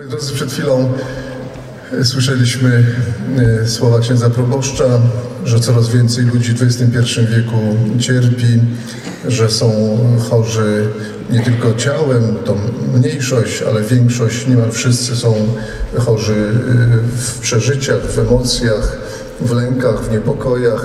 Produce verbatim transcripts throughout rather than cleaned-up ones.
Moi drodzy, przed chwilą słyszeliśmy słowa księdza proboszcza, że coraz więcej ludzi w dwudziestym pierwszym wieku cierpi, że są chorzy nie tylko ciałem, to mniejszość, ale większość, niemal wszyscy są chorzy w przeżyciach, w emocjach, w lękach, w niepokojach.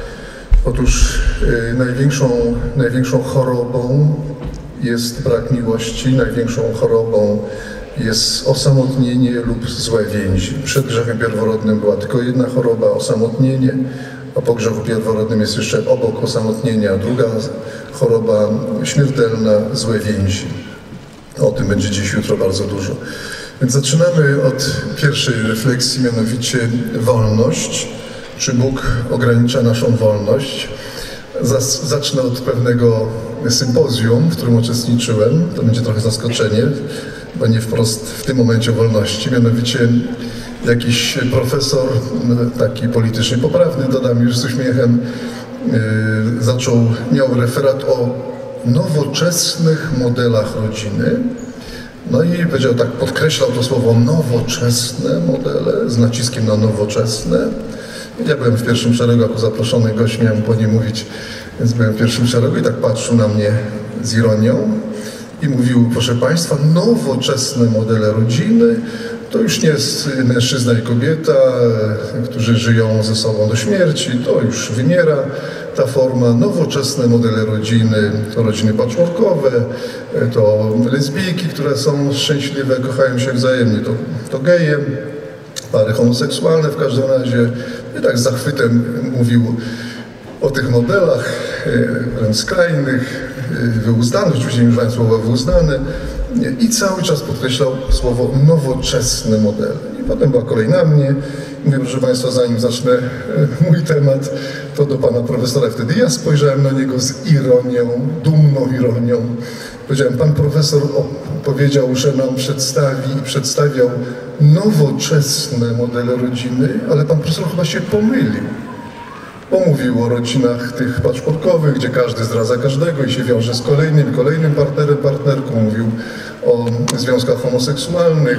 Otóż największą, największą chorobą jest brak miłości, największą chorobą jest osamotnienie lub złe więzi. Przed grzechem pierworodnym była tylko jedna choroba, osamotnienie, a po grzechu pierworodnym jest jeszcze obok osamotnienia druga choroba śmiertelna, złe więzi. O tym będzie dziś, jutro bardzo dużo. Więc zaczynamy od pierwszej refleksji, mianowicie wolność. Czy Bóg ogranicza naszą wolność? Zacznę od pewnego sympozjum, w którym uczestniczyłem. To będzie trochę zaskoczenie, bo nie wprost w tym momencie o wolności. Mianowicie jakiś profesor, taki politycznie poprawny, dodam już z uśmiechem, yy, zaczął, miał referat o nowoczesnych modelach rodziny. No i powiedział tak, podkreślał to słowo nowoczesne modele, z naciskiem na nowoczesne. Ja byłem w pierwszym szeregu, jako zaproszony gość, miałem po nim mówić, więc byłem w pierwszym szeregu i tak patrzył na mnie z ironią i mówił, proszę Państwa, nowoczesne modele rodziny to już nie jest mężczyzna i kobieta, którzy żyją ze sobą do śmierci, to już wymiera ta forma. Nowoczesne modele rodziny to rodziny patchworkowe, to lesbijki, które są szczęśliwe, kochają się wzajemnie, to, to geje, pary homoseksualne w każdym razie. I tak z zachwytem mówił o tych modelach, wręcz skrajnych, wyuzdanych, oczywiście nie używając słowa wyuzdane, i cały czas podkreślał słowo nowoczesne modele. I potem była kolej na mnie. Mówię, proszę Państwa, zanim zacznę mój temat, to do pana profesora. Wtedy ja spojrzałem na niego z ironią, dumną ironią. Powiedziałem, pan profesor powiedział, że nam przedstawi i przedstawiał nowoczesne modele rodziny, ale pan profesor chyba się pomylił. Bo mówił o rodzinach tych patchworkowych, gdzie każdy zdradza każdego i się wiąże z kolejnym, kolejnym partnerem, partnerką. Mówił o związkach homoseksualnych,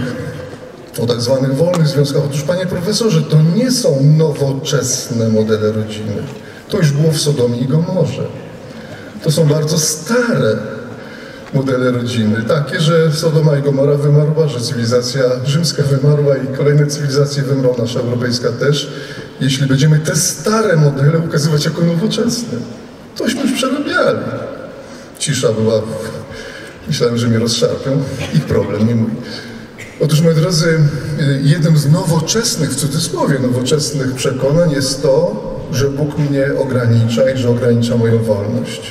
o tak zwanych wolnych związkach. Otóż, panie profesorze, to nie są nowoczesne modele rodziny. To już było w Sodomie i Gomorze. To są bardzo stare modele rodziny. Takie, że Sodoma i Gomora wymarła, że cywilizacja rzymska wymarła i kolejne cywilizacje wymrą, nasza europejska też, jeśli będziemy te stare modele ukazywać jako nowoczesne. Tośmy już przerabiali. Cisza była. Myślałem, że mnie rozszarpią. Ich problem, nie mój. Otóż, moi drodzy, jednym z nowoczesnych, w cudzysłowie nowoczesnych przekonań jest to, że Bóg mnie ogranicza i że ogranicza moją wolność.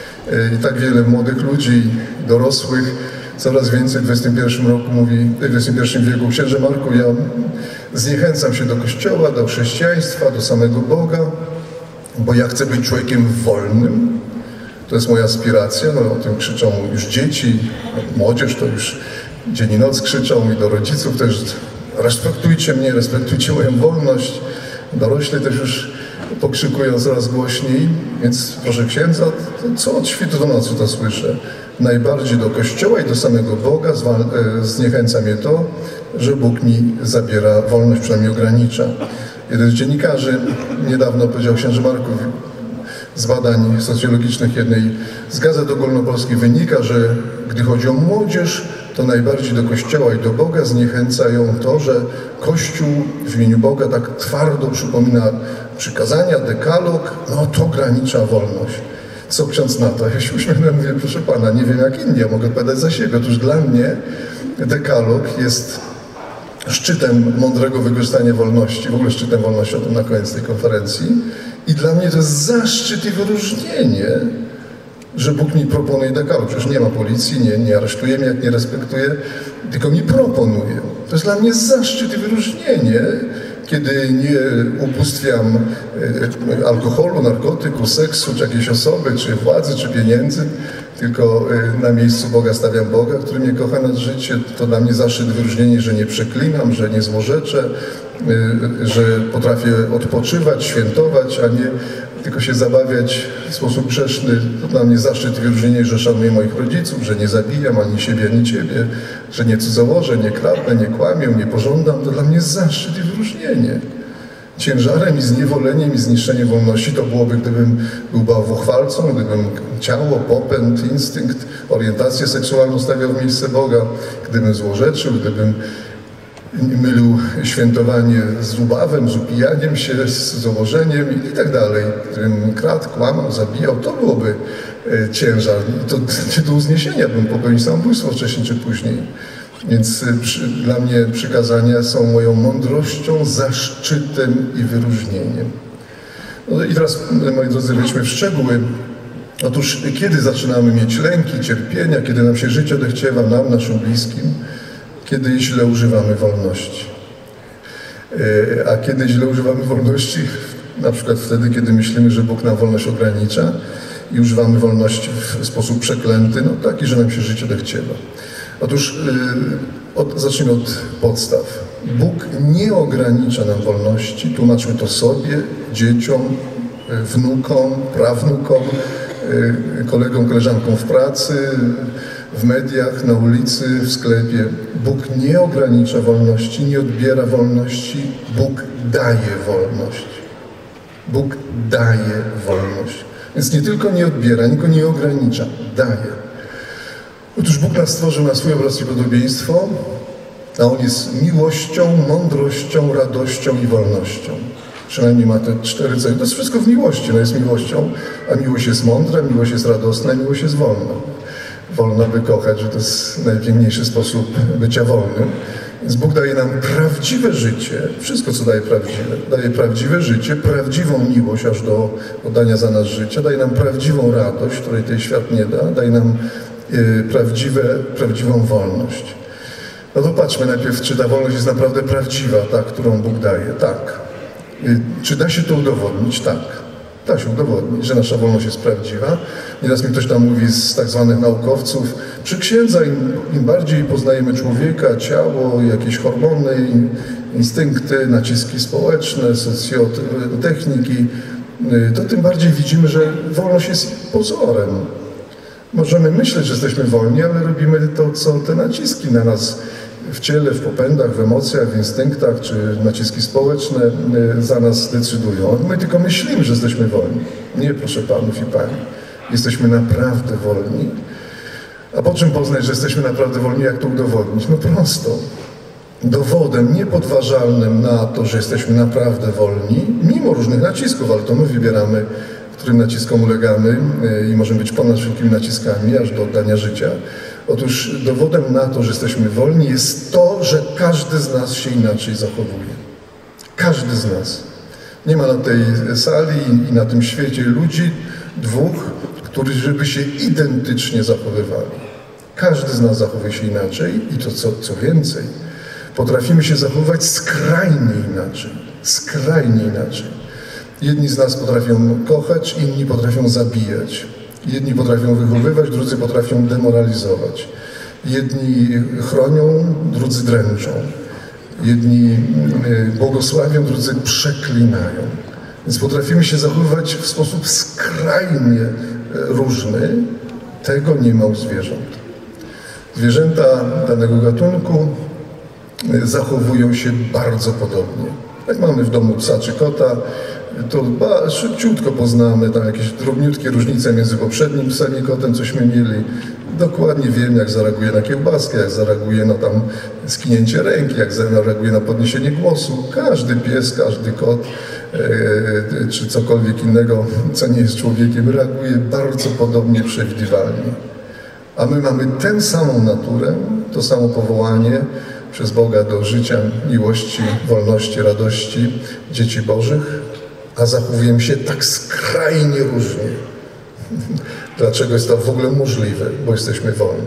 I tak wiele młodych ludzi, dorosłych, coraz więcej w dwudziestym pierwszym roku mówi, w dwudziestym pierwszym wieku, księże Marku, ja zniechęcam się do Kościoła, do chrześcijaństwa, do samego Boga, bo ja chcę być człowiekiem wolnym. To jest moja aspiracja, no o tym krzyczą już dzieci, młodzież to już dzień i noc krzyczą i do rodziców też, respektujcie mnie, respektujcie moją wolność. Dorośli też już pokrzykują coraz głośniej, więc proszę księdza, co od świtu do nocy to słyszę. Najbardziej do Kościoła i do samego Boga zniechęca mnie to, że Bóg mi zabiera wolność, przynajmniej ogranicza. Jeden z dziennikarzy niedawno powiedział, księże Marku, z badań socjologicznych jednej z gazet ogólnopolskich wynika, że gdy chodzi o młodzież, to najbardziej do Kościoła i do Boga zniechęca ją to, że Kościół w imieniu Boga tak twardo przypomina przykazania, dekalog, no to ogranicza wolność. Co ksiądz na to? Ja się uśmiechnąłem, mówię, proszę pana, nie wiem jak inni, ja mogę odpowiadać za siebie. Otóż dla mnie dekalog jest szczytem mądrego wykorzystania wolności, w ogóle szczytem wolności, o tym na koniec tej konferencji. I dla mnie to jest zaszczyt i wyróżnienie, że Bóg mi proponuje dekalog. Przecież nie ma policji, nie, nie aresztuje mnie, jak nie respektuje, tylko mi proponuje. To jest dla mnie zaszczyt i wyróżnienie, kiedy nie ubóstwiam alkoholu, narkotyku, seksu, czy jakiejś osoby, czy władzy, czy pieniędzy, tylko na miejscu Boga stawiam Boga, który mnie kocha nad życie. To dla mnie zaszczyt i wyróżnienie, że nie przeklinam, że nie złorzeczę, że potrafię odpoczywać, świętować, a nie tylko się zabawiać w sposób grzeszny. To dla mnie zaszczyt i wyróżnienie, że szanuję moich rodziców, że nie zabijam ani siebie, ani ciebie, że nie cudzołożę, nie kradnę, nie kłamię, nie pożądam. To dla mnie zaszczyt i wyróżnienie. Ciężarem i zniewoleniem i zniszczeniem wolności to byłoby, gdybym był bałwochwalcą, gdybym ciało, popęd, instynkt, orientację seksualną stawiał w miejsce Boga, gdybym złorzeczył, gdybym mylił świętowanie z ubawem, z upijaniem się, z założeniem i tak dalej. Gdybym kradł, kłamał, zabijał, to byłoby e, ciężar. I to nie do uzniesienia bym popełnił samobójstwo wcześniej czy później. Więc przy, dla mnie przykazania są moją mądrością, zaszczytem i wyróżnieniem. No i teraz, moi drodzy, wejdźmy w szczegóły. Otóż kiedy zaczynamy mieć lęki, cierpienia, kiedy nam się życie odechciewa, nam, naszym bliskim, kiedy źle używamy wolności. A kiedy źle używamy wolności, na przykład wtedy, kiedy myślimy, że Bóg nam wolność ogranicza i używamy wolności w sposób przeklęty, no taki, że nam się życie odechciewa. Otóż yy, od, zacznijmy od podstaw. Bóg nie ogranicza nam wolności, tłumaczmy to sobie, dzieciom, yy, wnukom, prawnukom, yy, kolegom, koleżankom w pracy, w mediach, na ulicy, w sklepie. Bóg nie ogranicza wolności, nie odbiera wolności, Bóg daje wolność. Bóg daje wolność. Więc nie tylko nie odbiera, tylko nie ogranicza, daje. Otóż Bóg nas stworzył na swój obraz i podobieństwo, a On jest miłością, mądrością, radością i wolnością. Przynajmniej ma te cztery cechy. To jest wszystko w miłości. No jest miłością, a miłość jest mądra, miłość jest radosna, miłość jest wolna. Wolna by kochać, że to jest najpiękniejszy sposób bycia wolnym. Więc Bóg daje nam prawdziwe życie, wszystko co daje prawdziwe. Daje prawdziwe życie, prawdziwą miłość aż do oddania za nas życia. Daje nam prawdziwą radość, której ten świat nie da. Daje nam yy, prawdziwe, prawdziwą wolność. No to patrzmy najpierw, czy ta wolność jest naprawdę prawdziwa, ta, którą Bóg daje. Tak. Yy, czy da się to udowodnić? Tak. Da się udowodnić, że nasza wolność jest prawdziwa. Nieraz mi ktoś tam mówi z tak zwanych naukowców, przy księdza im, im bardziej poznajemy człowieka, ciało, jakieś hormony, instynkty, naciski społeczne, socjotechniki, to tym bardziej widzimy, że wolność jest pozorem. Możemy myśleć, że jesteśmy wolni, ale robimy to, co te naciski na nas w ciele, w popędach, w emocjach, w instynktach, czy naciski społeczne za nas decydują. My tylko myślimy, że jesteśmy wolni. Nie, proszę panów i pani. Jesteśmy naprawdę wolni. A po czym poznać, że jesteśmy naprawdę wolni? Jak to udowodnić? No prosto. Dowodem niepodważalnym na to, że jesteśmy naprawdę wolni, mimo różnych nacisków, ale to my wybieramy, którym naciskom ulegamy i możemy być ponad wszelkimi naciskami, aż do oddania życia. Otóż dowodem na to, że jesteśmy wolni, jest to, że każdy z nas się inaczej zachowuje. Każdy z nas. Nie ma na tej sali i na tym świecie ludzi, dwóch, którzy by się identycznie zachowywali. Każdy z nas zachowuje się inaczej i to co, co więcej, potrafimy się zachowywać skrajnie inaczej. Skrajnie inaczej. Jedni z nas potrafią kochać, inni potrafią zabijać. Jedni potrafią wychowywać, drudzy potrafią demoralizować. Jedni chronią, drudzy dręczą. Jedni błogosławią, drudzy przeklinają. Więc potrafimy się zachowywać w sposób skrajnie różny. Tego nie ma u zwierząt. Zwierzęta danego gatunku zachowują się bardzo podobnie. Jak mamy w domu psa czy kota, to szybciutko poznamy tam jakieś drobniutkie różnice między poprzednim psem i kotem, cośmy mieli. Dokładnie wiem, jak zareaguje na kiełbaskę, jak zareaguje na tam skinięcie ręki, jak zareaguje na podniesienie głosu. Każdy pies, każdy kot, e, czy cokolwiek innego, co nie jest człowiekiem, reaguje bardzo podobnie, przewidywalnie. A my mamy tę samą naturę, to samo powołanie przez Boga do życia, miłości, wolności, radości dzieci Bożych, a zachowujemy się tak skrajnie różnie. Dlaczego jest to w ogóle możliwe? Bo jesteśmy wolni.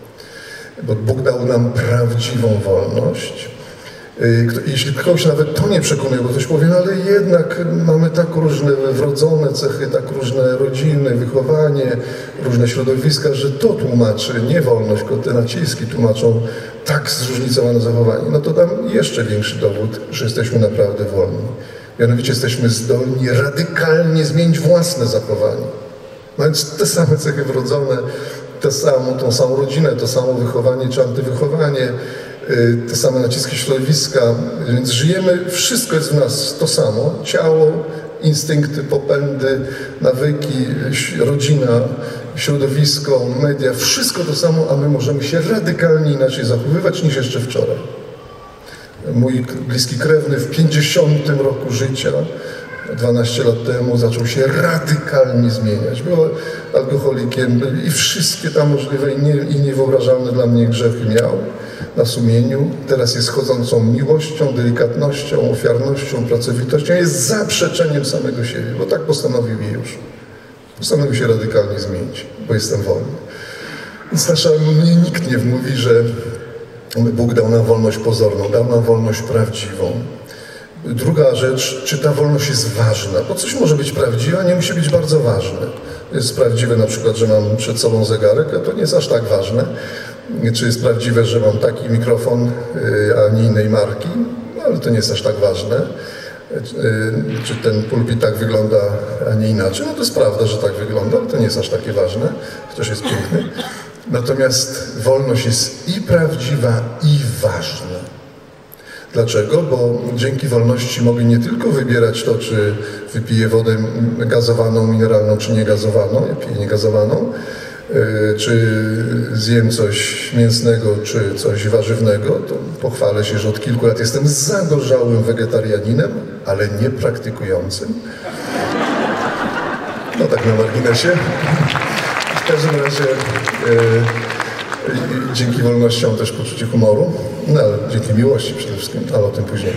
Bo Bóg dał nam prawdziwą wolność. Jeśli kogoś nawet to nie przekonuje, bo ktoś powie, no ale jednak mamy tak różne wrodzone cechy, tak różne rodziny, wychowanie, różne środowiska, że to tłumaczy nie wolność, tylko te naciski tłumaczą tak zróżnicowane zachowanie. No to dam jeszcze większy dowód, że jesteśmy naprawdę wolni. Mianowicie jesteśmy zdolni radykalnie zmienić własne zachowanie. Mając te same cechy wrodzone, tę samą, tą samą rodzinę, to samo wychowanie czy antywychowanie, te same naciski środowiska, więc żyjemy, wszystko jest w nas to samo. Ciało, instynkty, popędy, nawyki, rodzina, środowisko, media, wszystko to samo, a my możemy się radykalnie inaczej zachowywać niż jeszcze wczoraj. Mój bliski krewny w pięćdziesiątym roku życia, dwanaście lat temu, zaczął się radykalnie zmieniać. Był alkoholikiem i wszystkie tam możliwe i, nie, i niewyobrażalne dla mnie grzechy miał na sumieniu. Teraz jest chodzącą miłością, delikatnością, ofiarnością, pracowitością. Jest zaprzeczeniem samego siebie, bo tak postanowił już. Postanowił się radykalnie zmienić, bo jestem wolny. Więc nasza, mnie nikt nie wmówi, że Bóg dał nam wolność pozorną, dał nam wolność prawdziwą. Druga rzecz, czy ta wolność jest ważna? Bo coś może być prawdziwe, a nie musi być bardzo ważne. Jest prawdziwe na przykład, że mam przed sobą zegarek, a to nie jest aż tak ważne. Czy jest prawdziwe, że mam taki mikrofon, a nie innej marki? No, ale to nie jest aż tak ważne. Czy ten pulpit tak wygląda, a nie inaczej? No to jest prawda, że tak wygląda, ale to nie jest aż takie ważne, chociaż jest piękny. Natomiast wolność jest i prawdziwa, i ważna. Dlaczego? Bo dzięki wolności mogę nie tylko wybierać to, czy wypiję wodę gazowaną, mineralną, czy niegazowaną, ja piję niegazowaną, czy zjem coś mięsnego, czy coś warzywnego, to pochwalę się, że od kilku lat jestem zagorzałym wegetarianinem, ale nie praktykującym. No tak na marginesie. W każdym razie e, dzięki wolnościom też poczucie humoru, no ale dzięki miłości przede wszystkim, ale o tym później.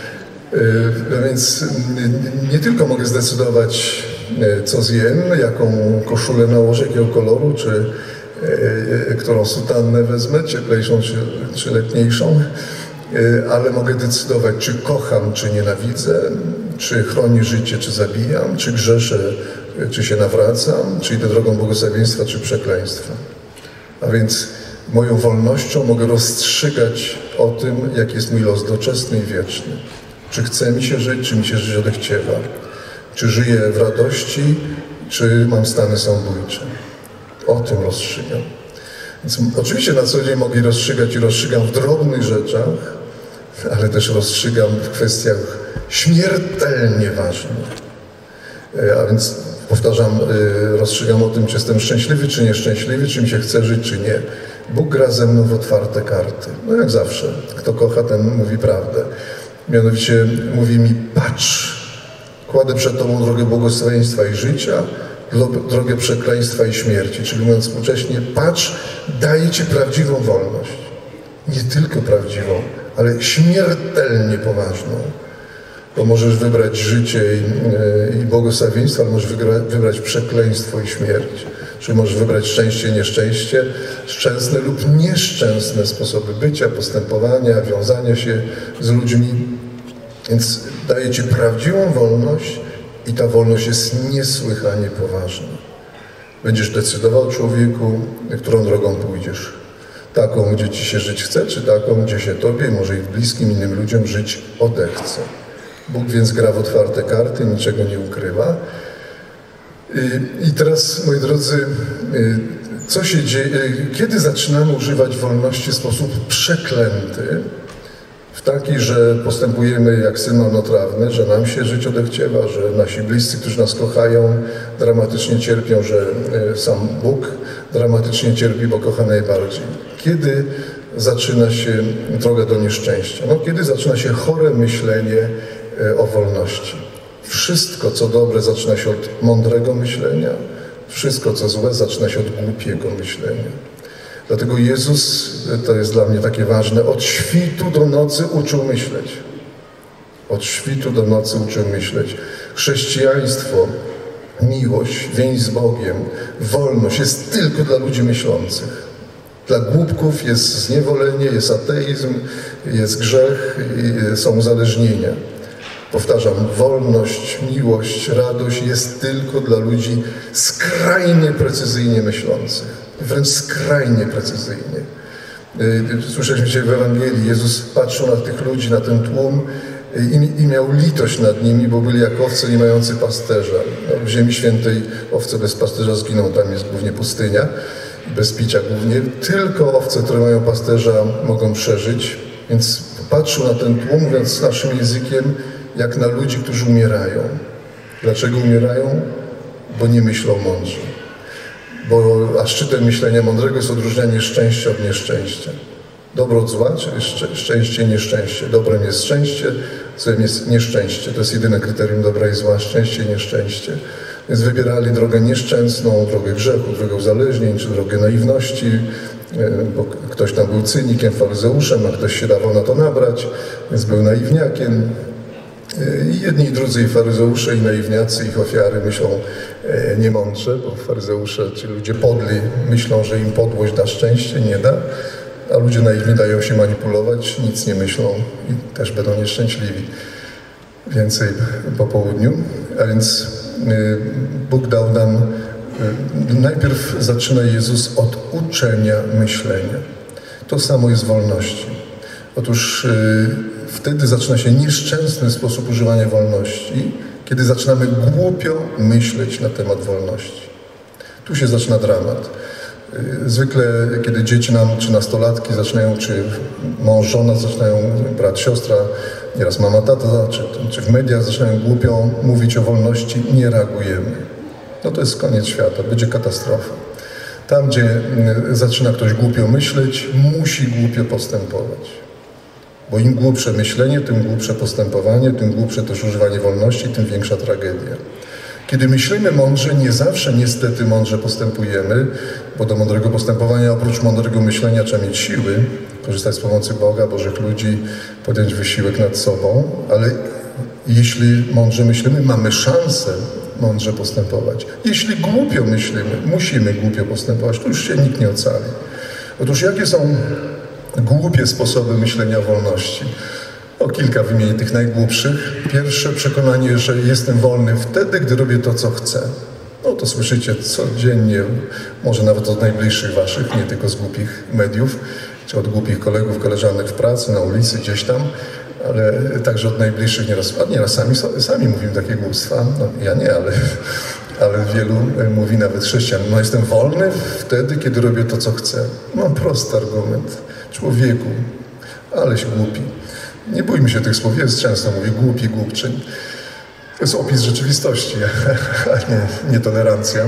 E, więc nie tylko mogę zdecydować, co zjem, jaką koszulę nałożę, jakiego koloru, czy e, którą sutannę wezmę, cieplejszą czy, czy letniejszą, e, ale mogę decydować, czy kocham, czy nienawidzę, czy chronię życie, czy zabijam, czy grzeszę, czy się nawracam, czy idę drogą błogosławieństwa, czy przekleństwa. A więc moją wolnością mogę rozstrzygać o tym, jaki jest mój los doczesny i wieczny. Czy chce mi się żyć, czy mi się żyć odechciewa. Czy żyję w radości, czy mam stany samobójcze. O tym rozstrzygam. Więc oczywiście na co dzień mogę rozstrzygać i rozstrzygam w drobnych rzeczach, ale też rozstrzygam w kwestiach śmiertelnie ważnych. A więc powtarzam, rozstrzygam o tym, czy jestem szczęśliwy, czy nieszczęśliwy, czy mi się chce żyć, czy nie. Bóg gra ze mną w otwarte karty. No jak zawsze. Kto kocha, ten mówi prawdę. Mianowicie mówi mi, patrz, kładę przed tobą drogę błogosławieństwa i życia, drogę przekleństwa i śmierci. Czyli mówiąc współcześnie, patrz, daję ci prawdziwą wolność. Nie tylko prawdziwą, ale śmiertelnie poważną. Bo możesz wybrać życie i, i błogosławieństwo, ale możesz wygra, wybrać przekleństwo i śmierć. Czyli możesz wybrać szczęście i nieszczęście, szczęsne lub nieszczęsne sposoby bycia, postępowania, wiązania się z ludźmi. Więc daje ci prawdziwą wolność i ta wolność jest niesłychanie poważna. Będziesz decydował, człowieku, którą drogą pójdziesz. Taką, gdzie ci się żyć chce, czy taką, gdzie się tobie, może i bliskim innym ludziom żyć odechce. Bóg więc gra w otwarte karty, niczego nie ukrywa. I teraz, moi drodzy, co się dzieje, kiedy zaczynamy używać wolności w sposób przeklęty, w taki, że postępujemy jak syn marnotrawny, że nam się żyć odechciewa, że nasi bliscy, którzy nas kochają, dramatycznie cierpią, że sam Bóg dramatycznie cierpi, bo kocha najbardziej. Kiedy zaczyna się droga do nieszczęścia? No, kiedy zaczyna się chore myślenie o wolności. Wszystko, co dobre, zaczyna się od mądrego myślenia. Wszystko, co złe, zaczyna się od głupiego myślenia. Dlatego Jezus, to jest dla mnie takie ważne, od świtu do nocy uczył myśleć. Od świtu do nocy uczył myśleć. Chrześcijaństwo, miłość, więź z Bogiem, wolność jest tylko dla ludzi myślących. Dla głupków jest zniewolenie, jest ateizm, jest grzech, są uzależnienia. Powtarzam, wolność, miłość, radość jest tylko dla ludzi skrajnie precyzyjnie myślących. Wręcz skrajnie precyzyjnie. Słyszeliśmy dzisiaj w Ewangelii, Jezus patrzył na tych ludzi, na ten tłum i, i miał litość nad nimi, bo byli jak owce nie mające pasterza. No, w Ziemi Świętej owce bez pasterza zginą, tam jest głównie pustynia, bez picia głównie. Tylko owce, które mają pasterza, mogą przeżyć, więc patrzył na ten tłum, mówiąc naszym językiem, jak na ludzi, którzy umierają. Dlaczego umierają? Bo nie myślą mądrze. Bo a szczytem myślenia mądrego jest odróżnianie szczęścia od nieszczęścia. Dobro od zła, czyli szczę, szczęście i nieszczęście. Dobrem jest szczęście, złem jest nieszczęście. To jest jedyne kryterium dobra i zła, szczęście i nieszczęście. Więc wybierali drogę nieszczęsną, drogę grzechu, drogę uzależnień, czy drogę naiwności, bo ktoś tam był cynikiem, faryzeuszem, a ktoś się dawał na to nabrać, więc był naiwniakiem. I jedni i drudzy, i faryzeusze, i naiwniacy, ich ofiary myślą e, niemądrze, bo faryzeusze, ci ludzie podli, myślą, że im podłość da szczęście, nie da, a ludzie naiwni dają się manipulować, nic nie myślą i też będą nieszczęśliwi. Więcej po południu. A więc e, Bóg dał nam, e, najpierw zaczyna Jezus od uczenia myślenia. To samo jest w wolności. Otóż e, wtedy zaczyna się nieszczęsny sposób używania wolności, kiedy zaczynamy głupio myśleć na temat wolności. Tu się zaczyna dramat. Zwykle, kiedy dzieci nam, czy nastolatki zaczynają, czy mąż, żona zaczynają, brat, siostra, nieraz mama, tata, czy, czy w mediach zaczynają głupio mówić o wolności, nie reagujemy. No to jest koniec świata, będzie katastrofa. Tam, gdzie zaczyna ktoś głupio myśleć, musi głupio postępować. Bo im głupsze myślenie, tym głupsze postępowanie, tym głupsze też używanie wolności, tym większa tragedia. Kiedy myślimy mądrze, nie zawsze niestety mądrze postępujemy, bo do mądrego postępowania oprócz mądrego myślenia trzeba mieć siły, korzystać z pomocy Boga, Bożych ludzi, podjąć wysiłek nad sobą, ale jeśli mądrze myślimy, mamy szansę mądrze postępować. Jeśli głupio myślimy, musimy głupio postępować, to już się nikt nie ocali. Otóż jakie są głupie sposoby myślenia o wolności? O kilka wymienię tych najgłupszych. Pierwsze, przekonanie, że jestem wolny wtedy, gdy robię to, co chcę. No to słyszycie codziennie, może nawet od najbliższych waszych, nie tylko z głupich mediów, czy od głupich kolegów, koleżanek w pracy, na ulicy, gdzieś tam, ale także od najbliższych nieraz, a nieraz sami, sami mówimy takie głupstwa. No, ja nie, ale, ale wielu mówi, nawet chrześcijan. No jestem wolny wtedy, kiedy robię to, co chcę. Mam prosty argument. Człowieku, aleś głupi. Nie bójmy się tych słów, jest często mówi głupi, głupczy. To jest opis rzeczywistości, a nie, nie tolerancja.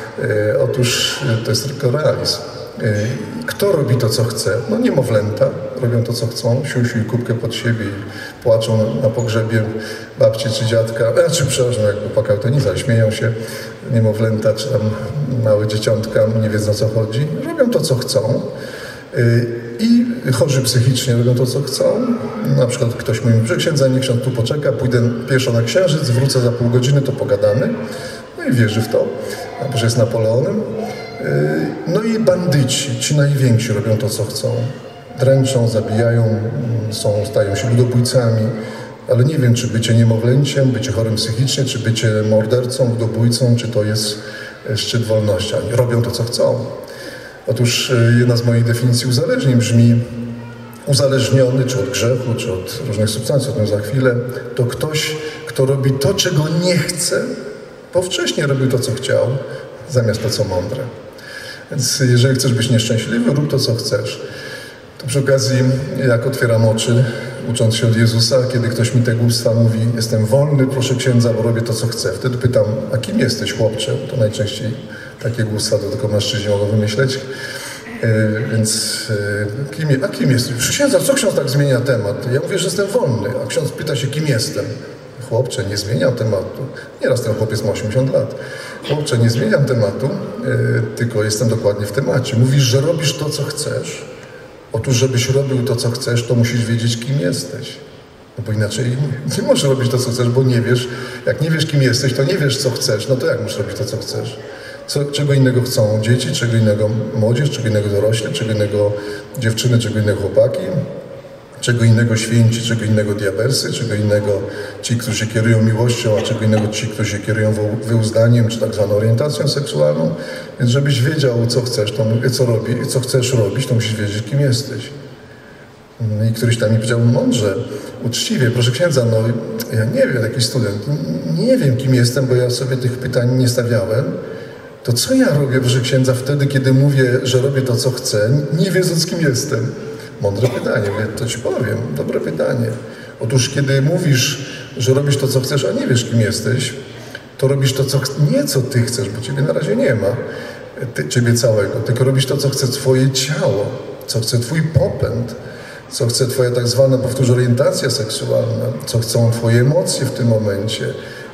E, otóż to jest tylko realizm. E, kto robi to, co chce? No niemowlęta robią to, co chcą, siusiu i kubkę pod siebie i płaczą na pogrzebie babci czy dziadka. Znaczy, przepraszam, jakby płakał, to nie za, śmieją się niemowlęta czy tam małe dzieciątka, nie wiedzą, o co chodzi. Robią to, co chcą. I chorzy psychicznie robią to, co chcą. Na przykład ktoś mówi, że księdza, niech ksiądz tu poczeka, pójdę pieszo na księżyc, wrócę za pół godziny, to pogadamy. No i wierzy w to, że jest Napoleonem. No i bandyci, ci najwięksi robią to, co chcą. Dręczą, zabijają, są, stają się ludobójcami. Ale nie wiem, czy bycie niemowlęciem, bycie chorym psychicznie, czy bycie mordercą, ludobójcą, czy to jest szczyt wolności. Oni robią to, co chcą. Otóż jedna z moich definicji uzależnień brzmi: uzależniony, czy od grzechu, czy od różnych substancji, o tym za chwilę, to ktoś, kto robi to, czego nie chce, bo wcześniej robił to, co chciał, zamiast to, co mądre. Więc jeżeli chcesz być nieszczęśliwy, rób to, co chcesz. To przy okazji, jak otwieram oczy, ucząc się od Jezusa, kiedy ktoś mi te głupstwa mówi, jestem wolny, proszę księdza, bo robię to, co chcę. Wtedy pytam, a kim jesteś, chłopcze? To najczęściej takie głupstwa to tylko mężczyźni mogą wymyśleć. Yy, więc yy, kim, a kim jesteś? Proszę księdza, co ksiądz tak zmienia temat? Ja mówię, że jestem wolny, a ksiądz pyta się, kim jestem. Chłopcze, nie zmieniam tematu. Nieraz ten chłopiec ma osiemdziesiąt lat. Chłopcze, nie zmieniam tematu, yy, tylko jestem dokładnie w temacie. Mówisz, że robisz to, co chcesz. Otóż, żebyś robił to, co chcesz, to musisz wiedzieć, kim jesteś. No bo inaczej nie, nie możesz robić to, co chcesz, bo nie wiesz. Jak nie wiesz, kim jesteś, to nie wiesz, co chcesz. No to jak możesz robić to, co chcesz? Co, czego innego chcą dzieci, czego innego młodzież, czego innego dorośli, czego innego dziewczyny, czego innego chłopaki, czego innego święci, czego innego diabelsy, czego innego ci, którzy się kierują miłością, a czego innego ci, którzy się kierują wyuzdaniem, czy tak zwaną orientacją seksualną. Więc żebyś wiedział, co chcesz, to, co robi, co chcesz robić, to musisz wiedzieć, kim jesteś. I któryś tam mi powiedział mądrze, uczciwie, proszę księdza, no ja nie wiem, jakiś student, nie wiem, kim jestem, bo ja sobie tych pytań nie stawiałem. To co ja robię, proszę księdza, wtedy, kiedy mówię, że robię to, co chcę, nie wiedząc, kim jestem? Mądre pytanie, to ci powiem, dobre pytanie. Otóż, kiedy mówisz, że robisz to, co chcesz, a nie wiesz, kim jesteś, to robisz to, co nie co ty chcesz, bo ciebie na razie nie ma, ty, ciebie całego, tylko robisz to, co chce twoje ciało, co chce twój popęd, co chce twoja tak zwana, powtórzę, orientacja seksualna, co chcą twoje emocje w tym momencie,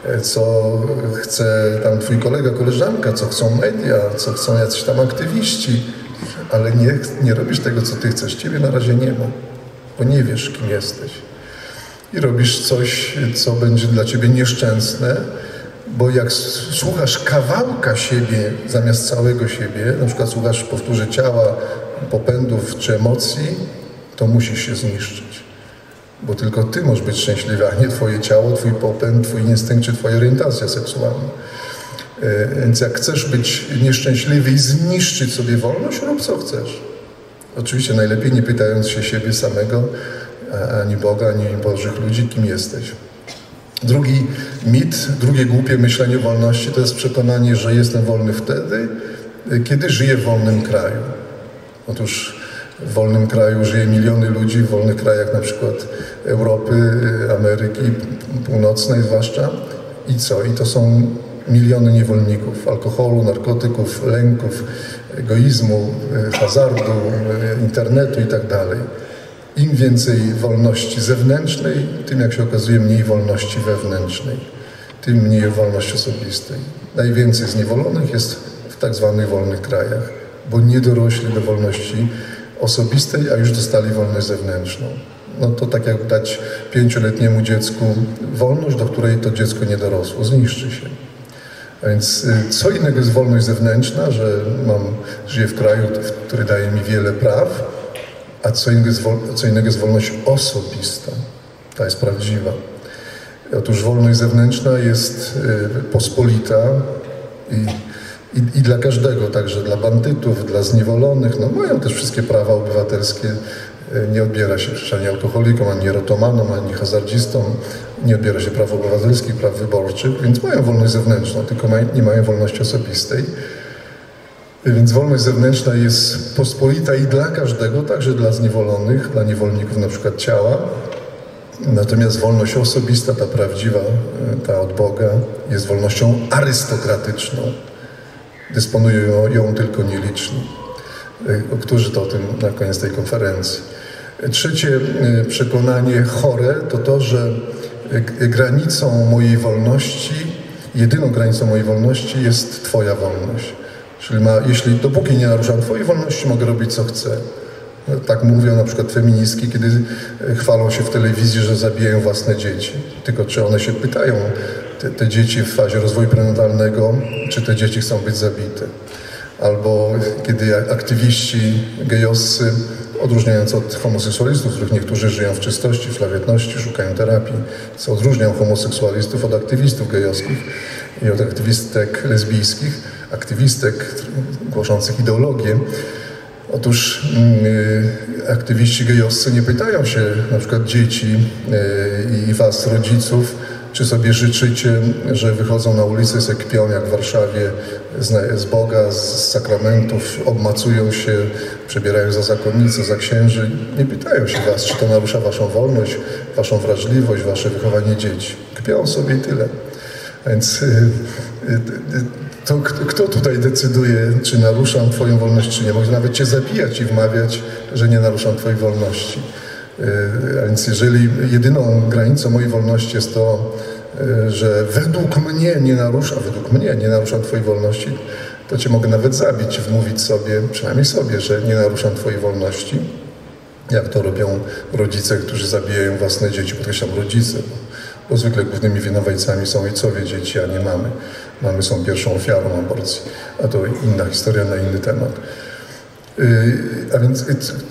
co chce tam twój kolega, koleżanka, co chcą media, co chcą jacyś tam aktywiści, ale nie, nie robisz tego, co ty chcesz. Ciebie na razie nie ma, bo nie wiesz, kim jesteś. I robisz coś, co będzie dla ciebie nieszczęsne, bo jak słuchasz kawałka siebie zamiast całego siebie, na przykład słuchasz, powtórzę, ciała, popędów czy emocji, to musisz się zniszczyć. Bo tylko ty możesz być szczęśliwy, a nie twoje ciało, twój popęd, twój instynkt czy twoja orientacja seksualna. Więc jak chcesz być nieszczęśliwy i zniszczyć sobie wolność, rób co chcesz. Oczywiście najlepiej nie pytając się siebie samego, ani Boga, ani Bożych ludzi, kim jesteś. Drugi mit, drugie głupie myślenie o wolności to jest przekonanie, że jestem wolny wtedy, kiedy żyję w wolnym kraju. Otóż w wolnym kraju żyje miliony ludzi, w wolnych krajach na przykład Europy, Ameryki Północnej zwłaszcza. I co? I to są miliony niewolników alkoholu, narkotyków, lęków, egoizmu, hazardu, internetu i tak dalej. Im więcej wolności zewnętrznej, tym jak się okazuje mniej wolności wewnętrznej, tym mniej wolności osobistej. Najwięcej zniewolonych jest w tak zwanych wolnych krajach, bo nie dorośli do wolności osobistej, a już dostali wolność zewnętrzną. No to tak jak dać pięcioletniemu dziecku wolność, do której to dziecko nie dorosło, zniszczy się. A więc co innego jest wolność zewnętrzna, że mam, żyję w kraju, który daje mi wiele praw, a co innego jest, co innego jest wolność osobista. Ta jest prawdziwa. Otóż wolność zewnętrzna jest pospolita i I, I dla każdego, także dla bandytów, dla zniewolonych, no mają też wszystkie prawa obywatelskie. Nie odbiera się przecież ani alkoholikom, ani erotomanom, ani hazardzistom, nie odbiera się praw obywatelskich, praw wyborczych, więc mają wolność zewnętrzną, tylko maj, nie mają wolności osobistej. Więc wolność zewnętrzna jest pospolita i dla każdego, także dla zniewolonych, dla niewolników na przykład ciała. Natomiast wolność osobista, ta prawdziwa, ta od Boga, jest wolnością arystokratyczną. Dysponują ją tylko nieliczni, którzy to o tym na koniec tej konferencji. Trzecie przekonanie chore to to, że granicą mojej wolności, jedyną granicą mojej wolności jest twoja wolność. Czyli ma, jeśli dopóki nie naruszam twojej wolności, mogę robić co chcę. Tak mówią na przykład feministki, kiedy chwalą się w telewizji, że zabijają własne dzieci. Tylko czy one się pytają, te, te dzieci w fazie rozwoju prenatalnego, czy te dzieci chcą być zabite. Albo kiedy aktywiści gejowscy, odróżniając od homoseksualistów, z których niektórzy żyją w czystości, w szlachetności, szukają terapii, co odróżniają homoseksualistów od aktywistów gejowskich i od aktywistek lesbijskich, aktywistek głoszących ideologię. Otóż yy, aktywiści gejowscy nie pytają się na przykład dzieci yy, i was, rodziców, czy sobie życzycie, że wychodzą na ulicę, se kpią jak w Warszawie z, z Boga, z sakramentów, obmacują się, przebierają za zakonnice, za księży. Nie pytają się was, czy to narusza waszą wolność, waszą wrażliwość, wasze wychowanie dzieci. Kpią sobie i tyle. Więc yy, yy, to kto tutaj decyduje, czy naruszam twoją wolność, czy nie? Mogę nawet cię zabijać i wmawiać, że nie naruszam twojej wolności. A więc jeżeli jedyną granicą mojej wolności jest to, że według mnie nie narusza, według mnie nie naruszam twojej wolności, to cię mogę nawet zabić, wmówić sobie, przynajmniej sobie, że nie naruszam twojej wolności. Jak to robią rodzice, którzy zabijają własne dzieci, podkreślam rodzice, bo, bo zwykle głównymi winowajcami są ojcowie dzieci, a nie mamy. Mamy są pierwszą ofiarą aborcji, a to inna historia na inny temat. A więc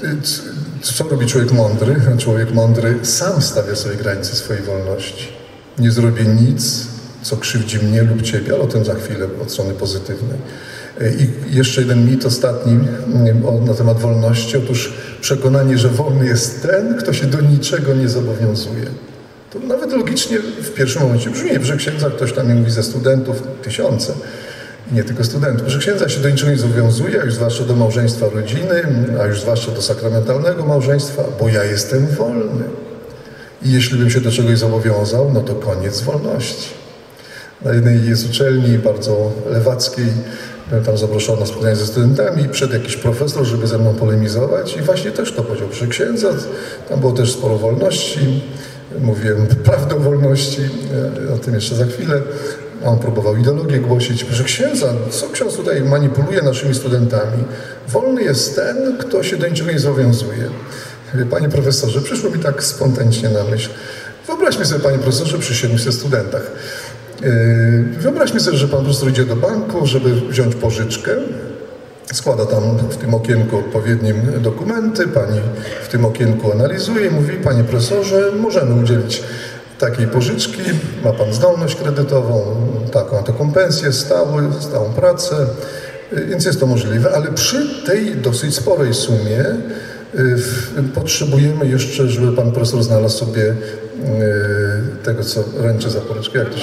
co robi człowiek mądry? Człowiek mądry sam stawia sobie granice swojej wolności. Nie zrobię nic, co krzywdzi mnie lub ciebie, ale o tym za chwilę od strony pozytywnej. I jeszcze jeden mit ostatni na temat wolności. Otóż Przekonanie, że wolny jest ten, kto się do niczego nie zobowiązuje. To nawet logicznie w pierwszym momencie brzmi, że księdza ktoś tam mówi ze studentów, tysiące, nie tylko studentów, że księdza się do niczego nie zobowiązuje, a już zwłaszcza do małżeństwa rodziny, a już zwłaszcza do sakramentalnego małżeństwa, bo ja jestem wolny. I jeśli bym się do czegoś zobowiązał, no to koniec wolności. Na jednej z uczelni bardzo lewackiej byłem tam zaproszony na spotkanie ze studentami, przed jakiś profesor, żeby ze mną polemizować i właśnie też to powiedział, że księdza, tam było też sporo wolności, mówiłem prawdę o wolności, o tym jeszcze za chwilę. On próbował ideologię głosić, że księdza, co ksiądz tutaj manipuluje naszymi studentami? Wolny jest ten, kto się do niczego nie zobowiązuje. Panie profesorze, przyszło mi tak spontanicznie na myśl. Wyobraźmy sobie, panie profesorze, przy siedmiuset studentach. Wyobraźmy sobie, że pan profesor idzie do banku, żeby wziąć pożyczkę. Składa tam w tym okienku odpowiednim dokumenty, pani w tym okienku analizuje i mówi, panie profesorze, możemy udzielić takiej pożyczki, ma pan zdolność kredytową, taką, taką pensję, stały, stałą pracę, więc jest to możliwe, ale przy tej dosyć sporej sumie potrzebujemy jeszcze, żeby pan profesor znalazł sobie tego, co ręczy za pożyczkę, jak to się...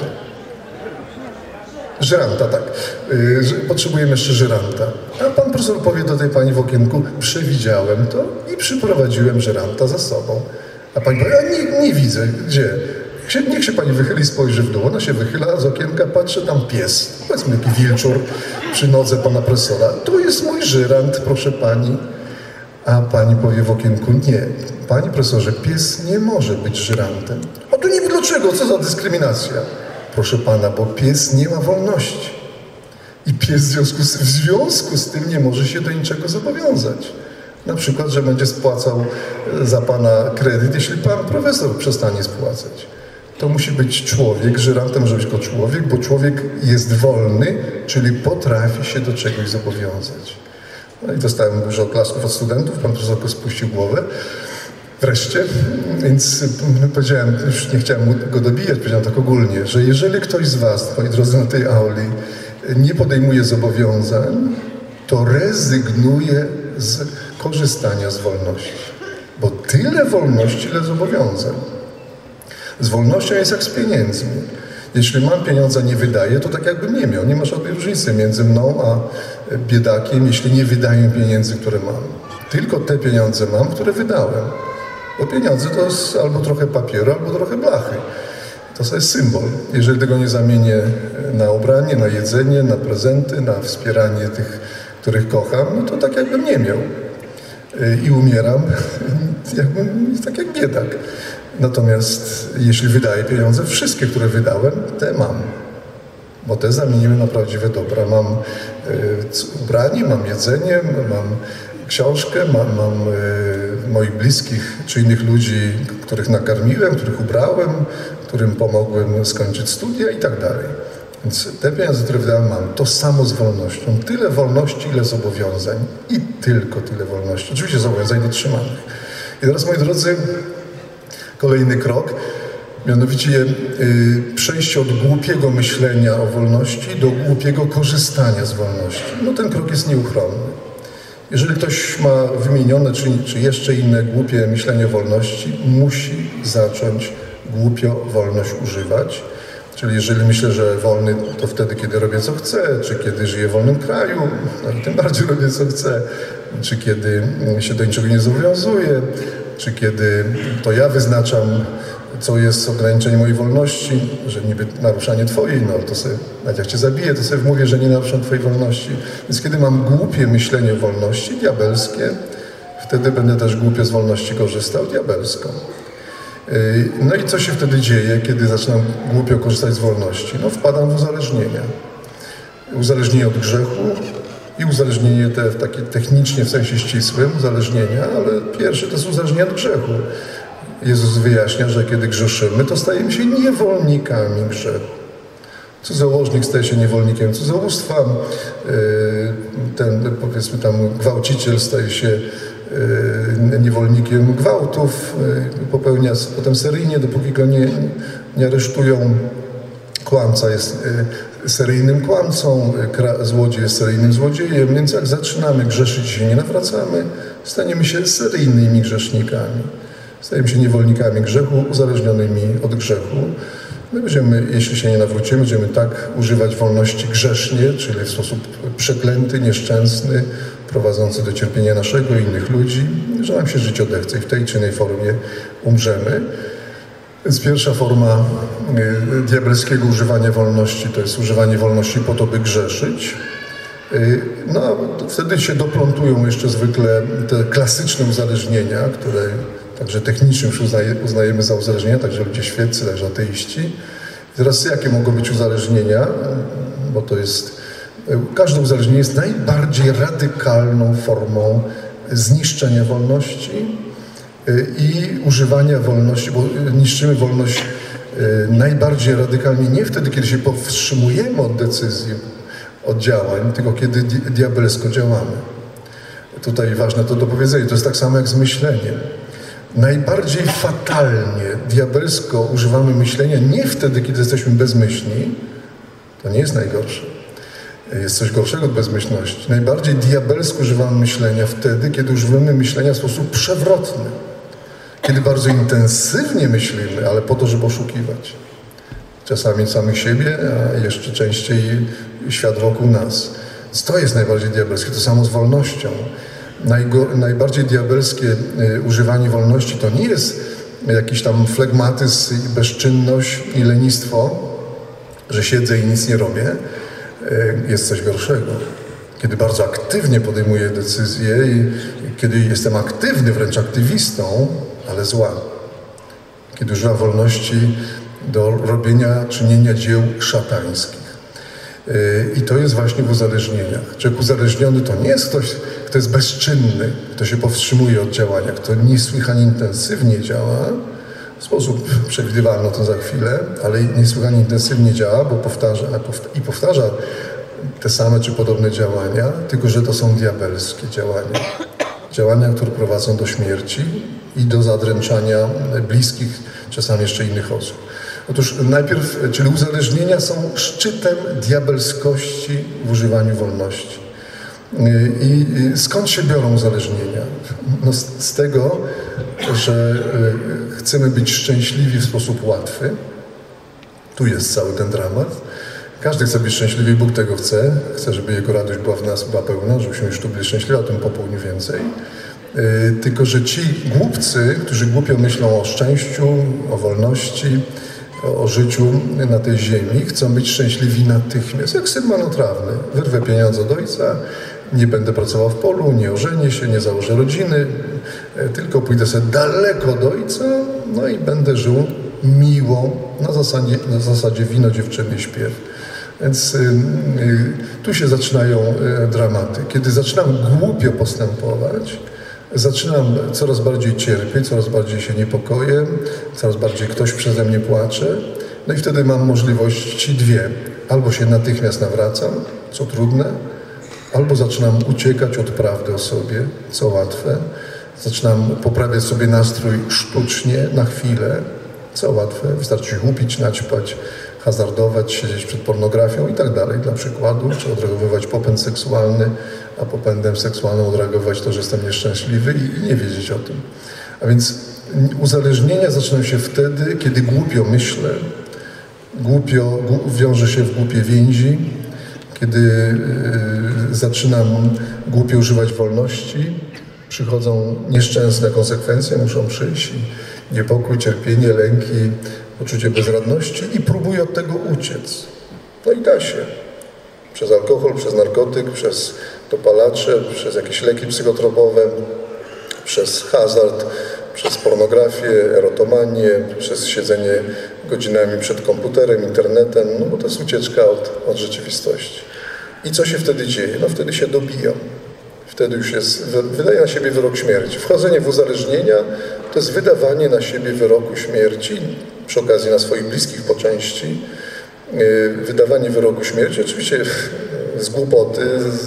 Żyranta, tak. Potrzebujemy jeszcze żyranta. A pan profesor powie do tej pani w okienku, przewidziałem to i przyprowadziłem żyranta za sobą. A pani powie, a nie, nie widzę, gdzie? Niech się pani wychyli, spojrzy w dół. Ona się wychyla z okienka, patrzy, tam pies. Powiedzmy taki wilczur przy nodze pana profesora. Tu jest mój żyrant, proszę pani. A pani powie w okienku, nie, panie profesorze, pies nie może być żyrantem. A to nie wiem dlaczego, co za dyskryminacja. Proszę pana, bo pies nie ma wolności. I pies w związku z, w związku z tym nie może się do niczego zobowiązać. Na przykład, że będzie spłacał za pana kredyt, jeśli pan profesor przestanie spłacać. To musi być człowiek, żyrantem może być tylko człowiek, bo człowiek jest wolny, czyli potrafi się do czegoś zobowiązać. No i dostałem dużo oklasków od studentów, pan profesor spuścił głowę. Wreszcie, więc powiedziałem, już nie chciałem go dobijać, powiedziałem tak ogólnie, że jeżeli ktoś z was, moi drodzy, na tej auli nie podejmuje zobowiązań, to rezygnuje z korzystania z wolności. Bo tyle wolności, ile zobowiązań. Z wolnością jest jak z pieniędzmi. Jeśli mam pieniądze, nie wydaję, to tak jakbym nie miał. Nie ma żadnej różnicy między mną a biedakiem, jeśli nie wydaję pieniędzy, które mam. Tylko te pieniądze mam, które wydałem. Bo pieniądze to jest albo trochę papieru, albo trochę blachy. To jest symbol. Jeżeli tego nie zamienię na ubranie, na jedzenie, na prezenty, na wspieranie tych, których kocham, no to tak jakbym nie miał. I umieram, jakbym, tak jak biedak. Natomiast jeśli wydaję pieniądze, wszystkie, które wydałem, te mam. Bo te zamienimy na prawdziwe dobra. Mam y, ubranie, mam jedzenie, mam książkę, mam, mam y, moich bliskich czy innych ludzi, których nakarmiłem, których ubrałem, którym pomogłem skończyć studia i tak dalej. Więc te pieniądze, które wydałem, mam. To samo z wolnością. Tyle wolności, ile zobowiązań. I tylko tyle wolności. Oczywiście zobowiązań dotrzymanych. I teraz, moi drodzy, kolejny krok. Mianowicie y, przejście od głupiego myślenia o wolności do głupiego korzystania z wolności. No ten krok jest nieuchronny. Jeżeli ktoś ma wymienione, czy, czy jeszcze inne głupie myślenie o wolności, musi zacząć głupio wolność używać. Czyli jeżeli myślę, że wolny to wtedy, kiedy robię co chcę, czy kiedy żyję w wolnym kraju, no i tym bardziej robię co chcę, czy kiedy się do niczego nie zobowiązuję, czy kiedy to ja wyznaczam, co jest ograniczeniem mojej wolności, że niby naruszanie twojej, no to sobie, nawet jak cię zabiję, to sobie mówię, że nie naruszam twojej wolności. Więc kiedy mam głupie myślenie o wolności, diabelskie, wtedy będę też głupio z wolności korzystał, diabelską. No i co się wtedy dzieje, kiedy zaczynam głupio korzystać z wolności? No wpadam w uzależnienia. Uzależnienie od grzechu i uzależnienie te takie technicznie, w sensie ścisłym, uzależnienia, ale pierwsze to jest uzależnienie od grzechu. Jezus wyjaśnia, że kiedy grzeszymy, to stajemy się niewolnikami grzechu. Cudzołożnik staje się niewolnikiem cudzołóstwa, ten, powiedzmy tam, gwałciciel staje się niewolnikiem gwałtów, popełnia potem seryjnie, dopóki go nie, nie aresztują. Kłamca jest seryjnym kłamcą, złodziej jest seryjnym złodziejem, więc jak zaczynamy grzeszyć i się nie nawracamy, staniemy się seryjnymi grzesznikami. Stajemy się niewolnikami grzechu, uzależnionymi od grzechu. My będziemy, jeśli się nie nawrócimy, będziemy tak używać wolności grzesznie, czyli w sposób przeklęty, nieszczęsny, prowadzący do cierpienia naszego i innych ludzi, że nam się żyć odechce i w tej czy innej formie umrzemy. Więc pierwsza forma y, diabelskiego używania wolności to jest używanie wolności po to, by grzeszyć. Y, no a wtedy się doplątują jeszcze zwykle te klasyczne uzależnienia, które także technicznie już uznaje, uznajemy za uzależnienia, także ludzie świeccy, także ateiści. I teraz jakie mogą być uzależnienia? Bo to jest, każde uzależnienie jest najbardziej radykalną formą zniszczenia wolności i używania wolności, bo niszczymy wolność najbardziej radykalnie nie wtedy, kiedy się powstrzymujemy od decyzji, od działań, tylko kiedy diabelsko działamy. Tutaj ważne to do powiedzenia, to jest tak samo jak z myśleniem. Najbardziej fatalnie, diabelsko używamy myślenia nie wtedy, kiedy jesteśmy bezmyślni, to nie jest najgorsze. Jest coś gorszego od bezmyślności. Najbardziej diabelsko używamy myślenia wtedy, kiedy używamy myślenia w sposób przewrotny. Kiedy bardzo intensywnie myślimy, ale po to, żeby oszukiwać. Czasami samych siebie, a jeszcze częściej świat wokół nas. Więc to jest najbardziej diabelskie. To samo z wolnością. Najgo, najbardziej diabelskie y, używanie wolności to nie jest jakiś tam flegmatyzm, bezczynność i lenistwo, że siedzę i nic nie robię. Y, jest coś gorszego. Kiedy bardzo aktywnie podejmuję decyzje i kiedy jestem aktywny, wręcz aktywistą, ale zła. Kiedy używam wolności do robienia, czynienia dzieł szatańskich. I to jest właśnie w uzależnieniach. Człowiek uzależniony to nie jest ktoś, kto jest bezczynny, kto się powstrzymuje od działania, kto niesłychanie intensywnie działa, w sposób przewidywalny, to za chwilę, ale niesłychanie intensywnie działa, bo powtarza i powtarza te same czy podobne działania, tylko że to są diabelskie działania. Działania, które prowadzą do śmierci i do zadręczania bliskich, czasami jeszcze innych osób. Otóż najpierw, czyli uzależnienia są szczytem diabelskości w używaniu wolności. I skąd się biorą uzależnienia? No z, z tego, że chcemy być szczęśliwi w sposób łatwy. Tu jest cały ten dramat. Każdy chce być szczęśliwy i Bóg tego chce. Chce, żeby Jego radość była w nas, była pełna, żebyśmy już tu byli szczęśliwi, a tym po południu więcej. Tylko że ci głupcy, którzy głupio myślą o szczęściu, o wolności, o życiu na tej ziemi, chcą być szczęśliwi natychmiast, jak syn marnotrawny. Wyrwę pieniądze od ojca, nie będę pracował w polu, nie ożenię się, nie założę rodziny, tylko pójdę sobie daleko od ojca, no i będę żył miło, na zasadzie, na zasadzie wino, dziewczyny, śpiew. Więc y, y, tu się zaczynają y, dramaty. Kiedy zaczynam głupio postępować, zaczynam coraz bardziej cierpieć, coraz bardziej się niepokoję, coraz bardziej ktoś przeze mnie płacze. No i wtedy mam możliwości dwie. Albo się natychmiast nawracam, co trudne, albo zaczynam uciekać od prawdy o sobie, co łatwe. Zaczynam poprawiać sobie nastrój sztucznie, na chwilę, co łatwe. Wystarczy się łupić, naćpać, hazardować, siedzieć przed pornografią i tak dalej, dla przykładu. Czy odreagowywać popęd seksualny, a popędem seksualnym odreagować to, że jestem nieszczęśliwy i nie wiedzieć o tym. A więc uzależnienia zaczynają się wtedy, kiedy głupio myślę, głupio wiąże się w głupie więzi, kiedy yy, zaczynam głupio używać wolności, przychodzą nieszczęsne konsekwencje, muszą przyjść, niepokój, cierpienie, lęki, poczucie bezradności i próbuję od tego uciec. No i da się. Przez alkohol, przez narkotyk, przez dopalacze, przez jakieś leki psychotropowe, przez hazard, przez pornografię, erotomanię, przez siedzenie godzinami przed komputerem, internetem, no bo to jest ucieczka od, od rzeczywistości. I co się wtedy dzieje? No wtedy się dobijam. Wtedy już jest, wydaje na siebie wyrok śmierci. Wchodzenie w uzależnienia to jest wydawanie na siebie wyroku śmierci, przy okazji na swoich bliskich po części. Wydawanie wyroku śmierci, oczywiście z głupoty,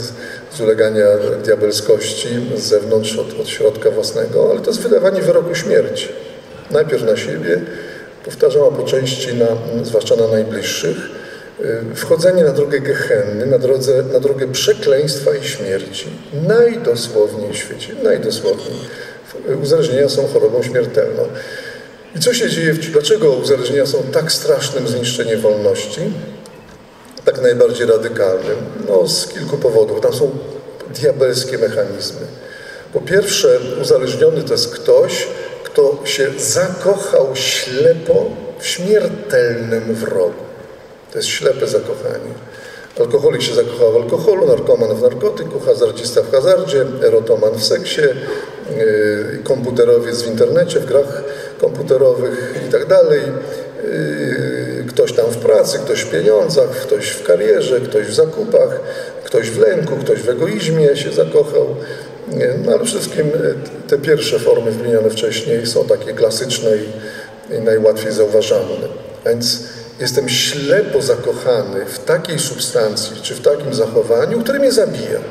z ulegania diabelskości z zewnątrz, od, od środka własnego, ale to jest wydawanie wyroku śmierci. Najpierw na siebie, powtarzam, a po części na, zwłaszcza na najbliższych. Wchodzenie na drogę gehenny, na, drodze, na drogę przekleństwa i śmierci. Najdosłowniej w świecie, najdosłowniej. Uzależnienia są chorobą śmiertelną. I co się dzieje, dlaczego uzależnienia są tak strasznym zniszczeniem wolności, tak najbardziej radykalnym? No z kilku powodów. Tam są diabelskie mechanizmy. Po pierwsze, uzależniony to jest ktoś, kto się zakochał ślepo w śmiertelnym wrogu. To jest ślepe zakochanie. Alkoholik się zakochał w alkoholu, narkoman w narkotyku, hazardzista w hazardzie, erotoman w seksie, yy, komputerowiec w internecie, w grach komputerowych i tak dalej. Yy, ktoś tam w pracy, ktoś w pieniądzach, ktoś w karierze, ktoś w zakupach, ktoś w lęku, ktoś w egoizmie się zakochał. No ale przede wszystkim te pierwsze formy wymienione wcześniej są takie klasyczne i, i najłatwiej zauważalne. A więc jestem ślepo zakochany w takiej substancji czy w takim zachowaniu, które mnie zabija.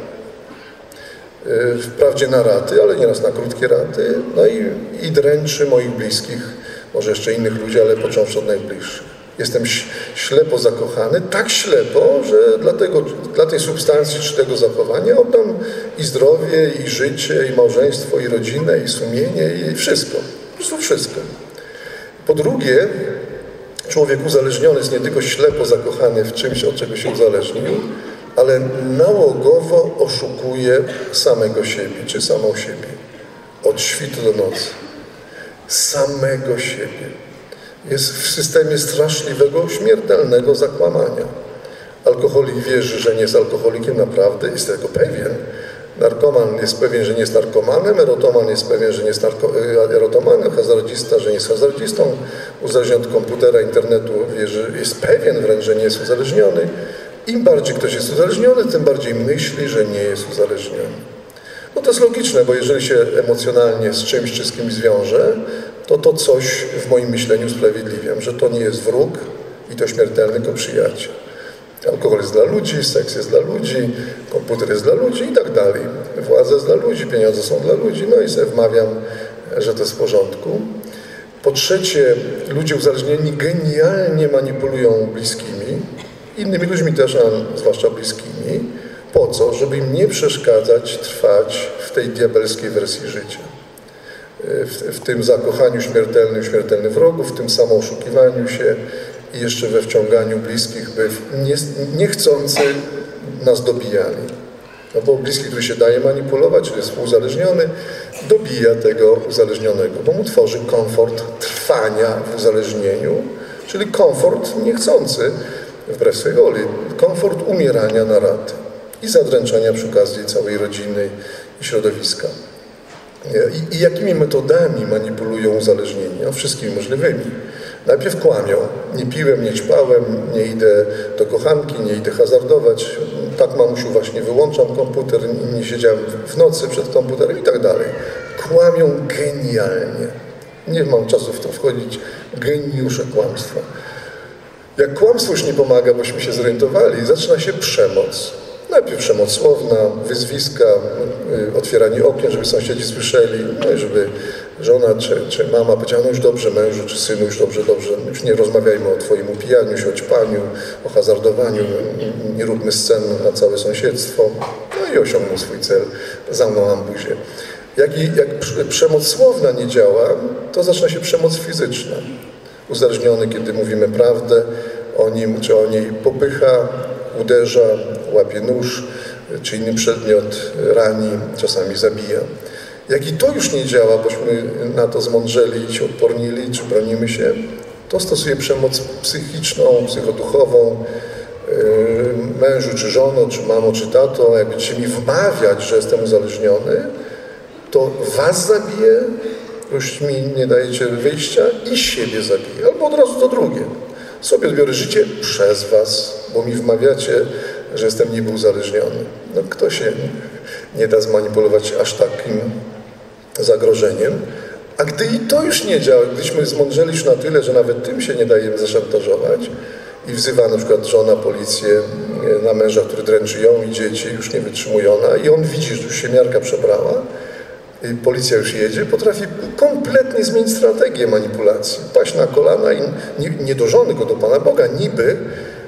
Wprawdzie na raty, ale nieraz na krótkie raty, no i, i dręczy moich bliskich, może jeszcze innych ludzi, ale począwszy od najbliższych. Jestem ślepo zakochany, tak ślepo, że dla, tego, dla tej substancji czy tego zachowania oddam i zdrowie, i życie, i małżeństwo, i rodzinę, i sumienie, i wszystko. Po prostu wszystko. Po drugie, człowiek uzależniony jest nie tylko ślepo zakochany w czymś, od czego się uzależnił, ale nałogowo oszukuje samego siebie, czy samą siebie. Od świtu do nocy. Samego siebie. Jest w systemie straszliwego, śmiertelnego zakłamania. Alkoholik wierzy, że nie jest alkoholikiem naprawdę, jest tego pewien. Narkoman jest pewien, że nie jest narkomanem, erotoman jest pewien, że nie jest erotomanem, hazardzista, że nie jest hazardzistą, uzależniony od komputera, internetu wierzy, jest pewien wręcz, że nie jest uzależniony. Im bardziej ktoś jest uzależniony, tym bardziej myśli, że nie jest uzależniony. No to jest logiczne, bo jeżeli się emocjonalnie z czymś czy z kimś zwiąże, to to coś w moim myśleniu usprawiedliwiam, że to nie jest wróg i to śmiertelny, tylko przyjaciel. Alkohol jest dla ludzi, seks jest dla ludzi, komputer jest dla ludzi i tak dalej. Władza jest dla ludzi, pieniądze są dla ludzi, no i sobie wmawiam, że to jest w porządku. Po trzecie, ludzie uzależnieni genialnie manipulują bliskimi, innymi ludźmi też, a zwłaszcza bliskimi. Po co? Żeby im nie przeszkadzać trwać w tej diabelskiej wersji życia. W, w tym zakochaniu śmiertelnym, śmiertelnych wrogów, w tym samooszukiwaniu się i jeszcze we wciąganiu bliskich, by nie, niechcący nas dobijali. No bo bliski, który się daje manipulować, czyli jest uzależniony, dobija tego uzależnionego, bo mu tworzy komfort trwania w uzależnieniu, czyli komfort niechcący, wbrew swojej woli, komfort umierania na raty i zadręczania przy okazji całej rodziny i środowiska. I, I jakimi metodami manipulują uzależnieni? No, wszystkimi możliwymi. Najpierw kłamią. Nie piłem, nie ćpałem, nie idę do kochanki, nie idę hazardować. Tak, mamusiu, właśnie wyłączam komputer, nie siedziałem w nocy przed komputerem i tak dalej. Kłamią genialnie. Nie mam czasu w to wchodzić. Geniusze kłamstwa. Jak kłamstwo już nie pomaga, bośmy się zorientowali, zaczyna się przemoc. Najpierw przemoc słowna, wyzwiska, otwieranie okien, żeby sąsiedzi słyszeli, no i żeby żona czy, czy mama powiedziała, no już dobrze mężu czy synu, już dobrze, dobrze, już nie rozmawiajmy o twoim upijaniu się, o ćpaniu, o hazardowaniu, nie róbmy scen na całe sąsiedztwo. No i osiągnął swój cel, zamknął nam buzię. Jak, i, jak przemoc słowna nie działa, to zaczyna się przemoc fizyczna. Uzależniony, kiedy mówimy prawdę o nim czy o niej, popycha, uderza, łapie nóż, czy inny przedmiot, rani, czasami zabija. Jak i to już nie działa, bośmy na to zmądrzeli, się odpornili, czy bronimy się, to stosuje przemoc psychiczną, psychoduchową, mężu, czy żono, czy mamo, czy tato. Jak będziecie mi wmawiać, że jestem uzależniony, to was zabiję, już mi nie dajecie wyjścia i siebie zabiję, albo od razu to drugie. Sobie odbiorę życie przez was, bo mi wmawiacie, że jestem niby uzależniony. No, kto się nie da zmanipulować aż takim zagrożeniem? A gdy i to już nie działa, gdyśmy zmądrzeli już na tyle, że nawet tym się nie dajemy zaszantażować i wzywa na przykład żona policję na męża, który dręczy ją i dzieci, już nie wytrzymuje ona i on widzi, że już się miarka przebrała, i policja już jedzie, potrafi kompletnie zmienić strategię manipulacji. Paść na kolana i nie, nie do żony go do Pana Boga, niby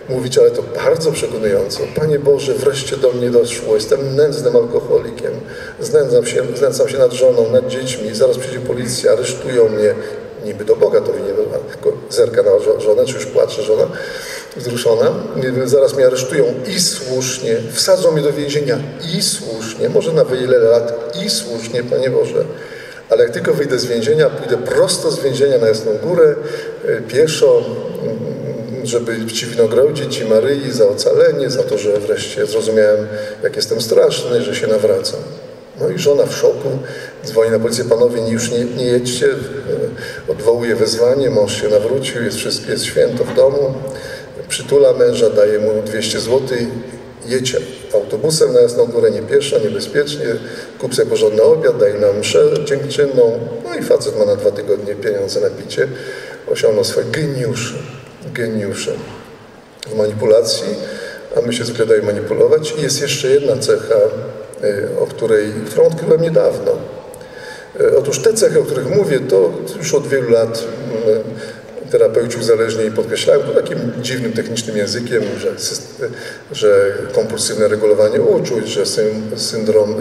mówić, ale to bardzo przekonująco. Panie Boże, wreszcie do mnie doszło, jestem nędznym alkoholikiem, znęcam się, znęcam się nad żoną, nad dziećmi, zaraz przyjdzie policja, aresztują mnie. Niby do Boga to winie, tylko zerka na żonę, czy już płacze żona wzruszona. Zaraz mnie aresztują i słusznie, wsadzą mnie do więzienia i słusznie, może na wiele lat i słusznie, Panie Boże. Ale jak tylko wyjdę z więzienia, pójdę prosto z więzienia na Jasną Górę, pieszo, żeby Ci wynagrodzić Ci Maryi za ocalenie, za to, że wreszcie zrozumiałem, jak jestem straszny, że się nawracam. No i żona w szoku, dzwoni na policję, panowie, już nie, nie jedźcie, odwołuje wezwanie, mąż się nawrócił, jest wszystko, jest święto w domu, przytula męża, daje mu dwieście złotych, jedźcie autobusem na Jasną Górę, nie pieszo, niebezpiecznie, kup sobie porządny obiad, daj nam mszę dziękczynną, no i facet ma na dwa tygodnie pieniądze na picie, osiągnął swoje geniusze, geniusze w manipulacji, a my się zwykle dajemy manipulować. I jest jeszcze jedna cecha, o której, którą odkryłem niedawno. Otóż te cechy, o których mówię, to już od wielu lat terapeuci uzależnieni podkreślają to takim dziwnym, technicznym językiem, że, że kompulsywne regulowanie uczuć, że syndrom,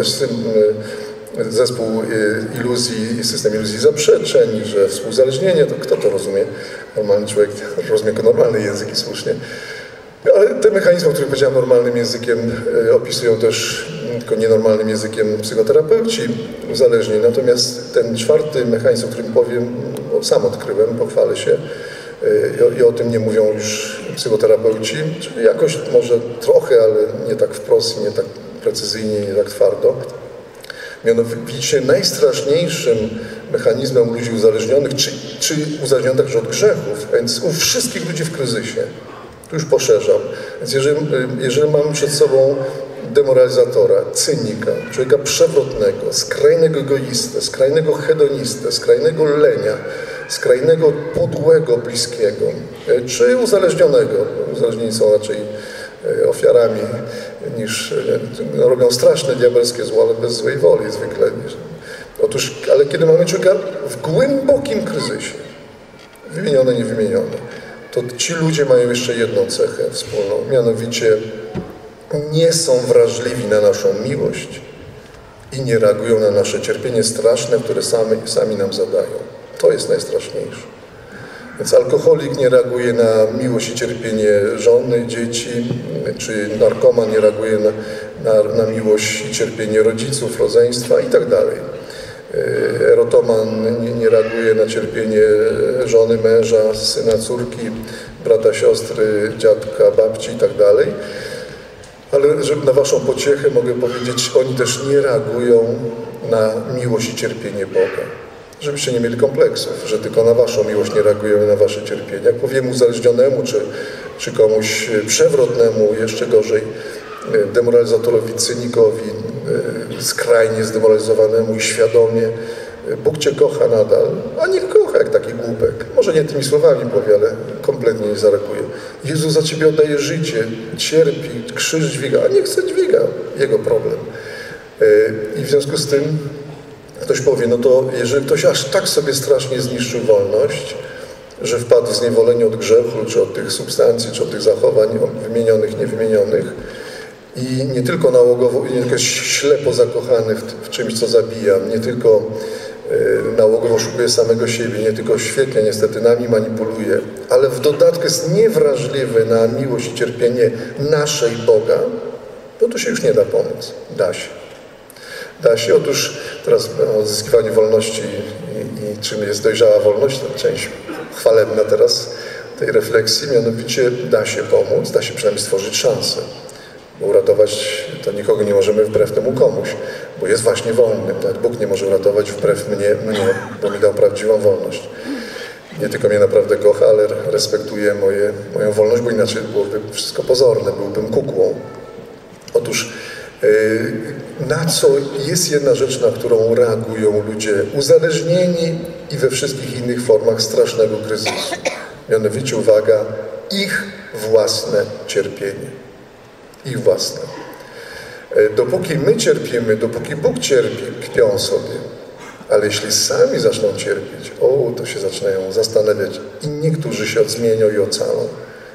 zespół iluzji, system iluzji zaprzeczeń, że współzależnienie, to kto to rozumie? Normalny człowiek rozumie jako normalny język i słusznie. Ale te mechanizmy, o których powiedziałem normalnym językiem, opisują też tylko nienormalnym językiem psychoterapeuci uzależnień. Natomiast ten czwarty mechanizm, o którym powiem, sam odkryłem, pochwalę się, i o tym nie mówią już psychoterapeuci, czyli jakoś może trochę, ale nie tak wprost, nie tak precyzyjnie, nie tak twardo. Mianowicie najstraszniejszym mechanizmem ludzi uzależnionych, czy, czy uzależnionych także od grzechów, więc u wszystkich ludzi w kryzysie, tu już poszerzam. Więc jeżeli, jeżeli mamy przed sobą demoralizatora, cynika, człowieka przewrotnego, skrajnego egoistę, skrajnego hedonistę, skrajnego lenia, skrajnego podłego bliskiego, czy uzależnionego, uzależnieni są raczej ofiarami niż no, robią straszne diabelskie zło, ale bez złej woli zwykle. Otóż, ale kiedy mamy człowieka w głębokim kryzysie, wymienione, niewymienione, to ci ludzie mają jeszcze jedną cechę wspólną, mianowicie nie są wrażliwi na naszą miłość i nie reagują na nasze cierpienie straszne, które sami, sami nam zadają. To jest najstraszniejsze. Więc alkoholik nie reaguje na miłość i cierpienie żony, dzieci, czy narkoman nie reaguje na, na, na miłość i cierpienie rodziców, rodzeństwa i tak dalej. Erotoman nie, nie reaguje na cierpienie żony, męża, syna, córki, brata, siostry, dziadka, babci i tak dalej. Ale żeby na waszą pociechę mogę powiedzieć, oni też nie reagują na miłość i cierpienie Boga. Żebyście nie mieli kompleksów, że tylko na waszą miłość nie reagujemy, na wasze cierpienie. Jak powiem uzależnionemu, czy, czy komuś przewrotnemu, jeszcze gorzej, demoralizatorowi, cynikowi, skrajnie zdemoralizowanemu i świadomie, Bóg cię kocha nadal, a nie kocha jak taki głupek. Może nie tymi słowami powie, ale kompletnie nie zareaguje. Jezus za ciebie oddaje życie, cierpi, krzyż dźwiga, a nie chce dźwiga. Jego problem. I w związku z tym ktoś powie, no to jeżeli ktoś aż tak sobie strasznie zniszczył wolność, że wpadł w zniewolenie od grzechu, czy od tych substancji, czy od tych zachowań wymienionych, niewymienionych, i nie tylko nałogowo, nie tylko ślepo zakochany w, w czymś, co zabija, nie tylko y, nałogowo szukuje samego siebie, nie tylko świetnie niestety nami manipuluje, ale w dodatku jest niewrażliwy na miłość i cierpienie naszej Boga, no to się już nie da pomóc. Da się. Da się. Otóż teraz o zyskiwaniu wolności i, i czym jest dojrzała wolność, to część chwalebna teraz tej refleksji, mianowicie da się pomóc, da się przynajmniej stworzyć szansę. Bo uratować to nikogo nie możemy wbrew temu komuś, bo jest właśnie wolny. Nawet Bóg nie może uratować wbrew mnie, mnie, bo mi dał prawdziwą wolność. Nie tylko mnie naprawdę kocha, ale respektuje moje, moją wolność, bo inaczej byłoby wszystko pozorne, byłbym kukłą. Otóż na co jest jedna rzecz, na którą reagują ludzie uzależnieni i we wszystkich innych formach strasznego kryzysu. Mianowicie, uwaga, ich własne cierpienie. Ich własne. Dopóki my cierpimy, dopóki Bóg cierpi, kpią sobie. Ale jeśli sami zaczną cierpieć, o, to się zaczynają zastanawiać i niektórzy się odzmienią i ocalą.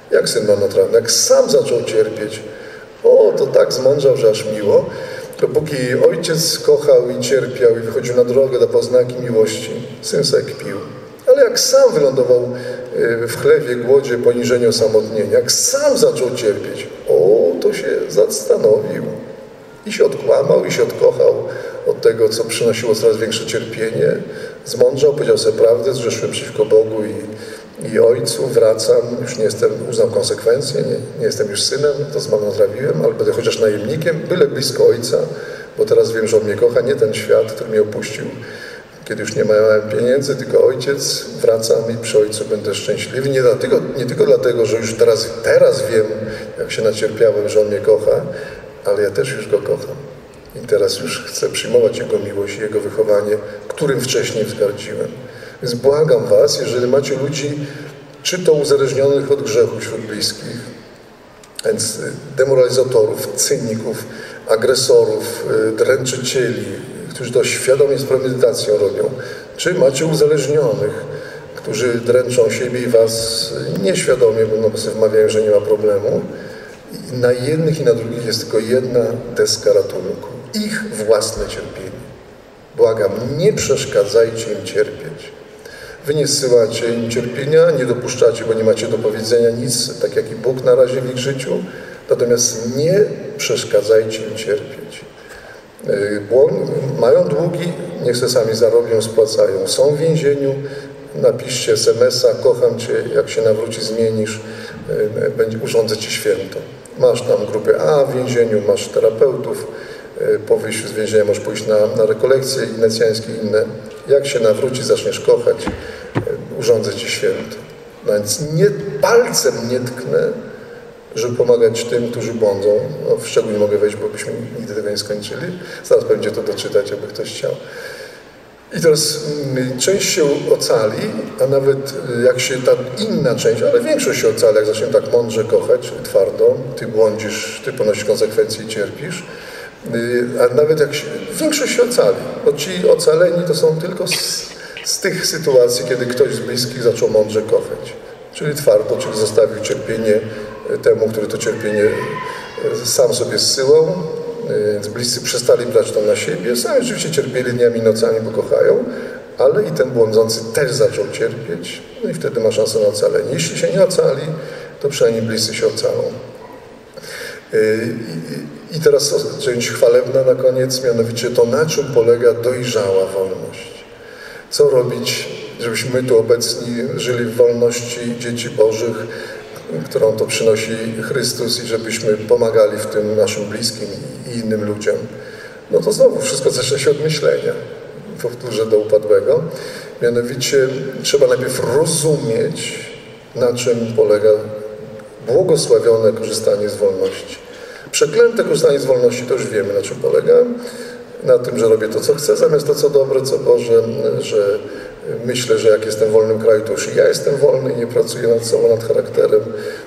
Jak syn marnotrawny? Jak sam zaczął cierpieć, o, to tak zmądrzał, że aż miło. Dopóki ojciec kochał i cierpiał i wychodził na drogę do poznaki miłości, syn sobie kpił. Ale jak sam wylądował w chlewie, głodzie, poniżeniu, osamotnienia, jak sam zaczął cierpieć, o, to się zastanowił. I się odkłamał, i się odkochał od tego, co przynosiło coraz większe cierpienie. Zmądrzał, powiedział sobie prawdę, zgrzeszyłem przeciwko Bogu i, i Ojcu, wracam, już nie jestem, uznał konsekwencje, nie, nie jestem już synem, to zmarnotrawiłem, ale będę chociaż najemnikiem, byle blisko Ojca, bo teraz wiem, że On mnie kocha, nie ten świat, który mnie opuścił, kiedy już nie miałem pieniędzy, tylko Ojciec, wracam i przy Ojcu będę szczęśliwy. Nie, dlatego, nie tylko dlatego, że już teraz, teraz wiem, jak się nacierpiałem, że On mnie kocha, ale ja też już Go kocham. I teraz już chcę przyjmować Jego miłość i Jego wychowanie, którym wcześniej wzgardziłem. Więc błagam was, jeżeli macie ludzi, czy to uzależnionych od grzechu wśród bliskich, więc demoralizatorów, cyników, agresorów, dręczycieli, którzy to świadomie z premedytacją robią, czy macie uzależnionych, którzy dręczą siebie i was nieświadomie, bo no, sobie wmawiają, że nie ma problemu. I na jednych i na drugich jest tylko jedna deska ratunku. Ich własne cierpienie. Błagam, nie przeszkadzajcie im cierpieć. Wy nie zsyłacie im cierpienia, nie dopuszczacie, bo nie macie do powiedzenia nic, tak jak i Bóg na razie w ich życiu. Natomiast nie przeszkadzajcie im cierpieć. Mają długi, niech se sami zarobią, spłacają. Są w więzieniu, napiszcie es em es a, kocham Cię, jak się nawróci, zmienisz, będzie, urządzę Ci święto. Masz tam grupę A w więzieniu, masz terapeutów, po wyjściu z więzienia możesz pójść na, na rekolekcje inecjańskie i inne. Jak się nawróci, zaczniesz kochać, urządzę Ci święto. No więc nie, palcem nie tknę, żeby pomagać tym, którzy błądzą. No, w szczegół nie mogę wejść, bo byśmy nigdy tego nie skończyli. Zaraz będzie to doczytać, jakby ktoś chciał. I teraz część się ocali, a nawet jak się ta inna część, ale większość się ocali, jak zaczniemy tak mądrze kochać, twardo, ty błądzisz, ty ponosisz konsekwencje i cierpisz, a nawet jak się, większość się ocali, bo ci ocaleni to są tylko z, z tych sytuacji, kiedy ktoś z bliskich zaczął mądrze kochać, czyli twardo, czyli zostawił cierpienie temu, który to cierpienie sam sobie zsyłał. Więc bliscy przestali brać to na siebie, sami oczywiście cierpieli dniami i nocami, bo kochają, ale i ten błądzący też zaczął cierpieć, no i wtedy ma szansę na ocalenie. Jeśli się nie ocali, to przynajmniej bliscy się ocalą. I teraz część chwalebna na koniec, mianowicie to, na czym polega dojrzała wolność. Co robić, żebyśmy tu obecni żyli w wolności dzieci Bożych, którą to przynosi Chrystus i żebyśmy pomagali w tym naszym bliskim i innym ludziom. No to znowu wszystko zaczyna się od myślenia. Powtórzę do upadłego. Mianowicie trzeba najpierw rozumieć, na czym polega błogosławione korzystanie z wolności. Przeklęte korzystanie z wolności to już wiemy, na czym polega. Na tym, że robię to, co chcę, zamiast to, co dobre, co Boże, że myślę, że jak jestem w wolnym kraju, to już i ja jestem wolny i nie pracuję nad sobą, nad charakterem.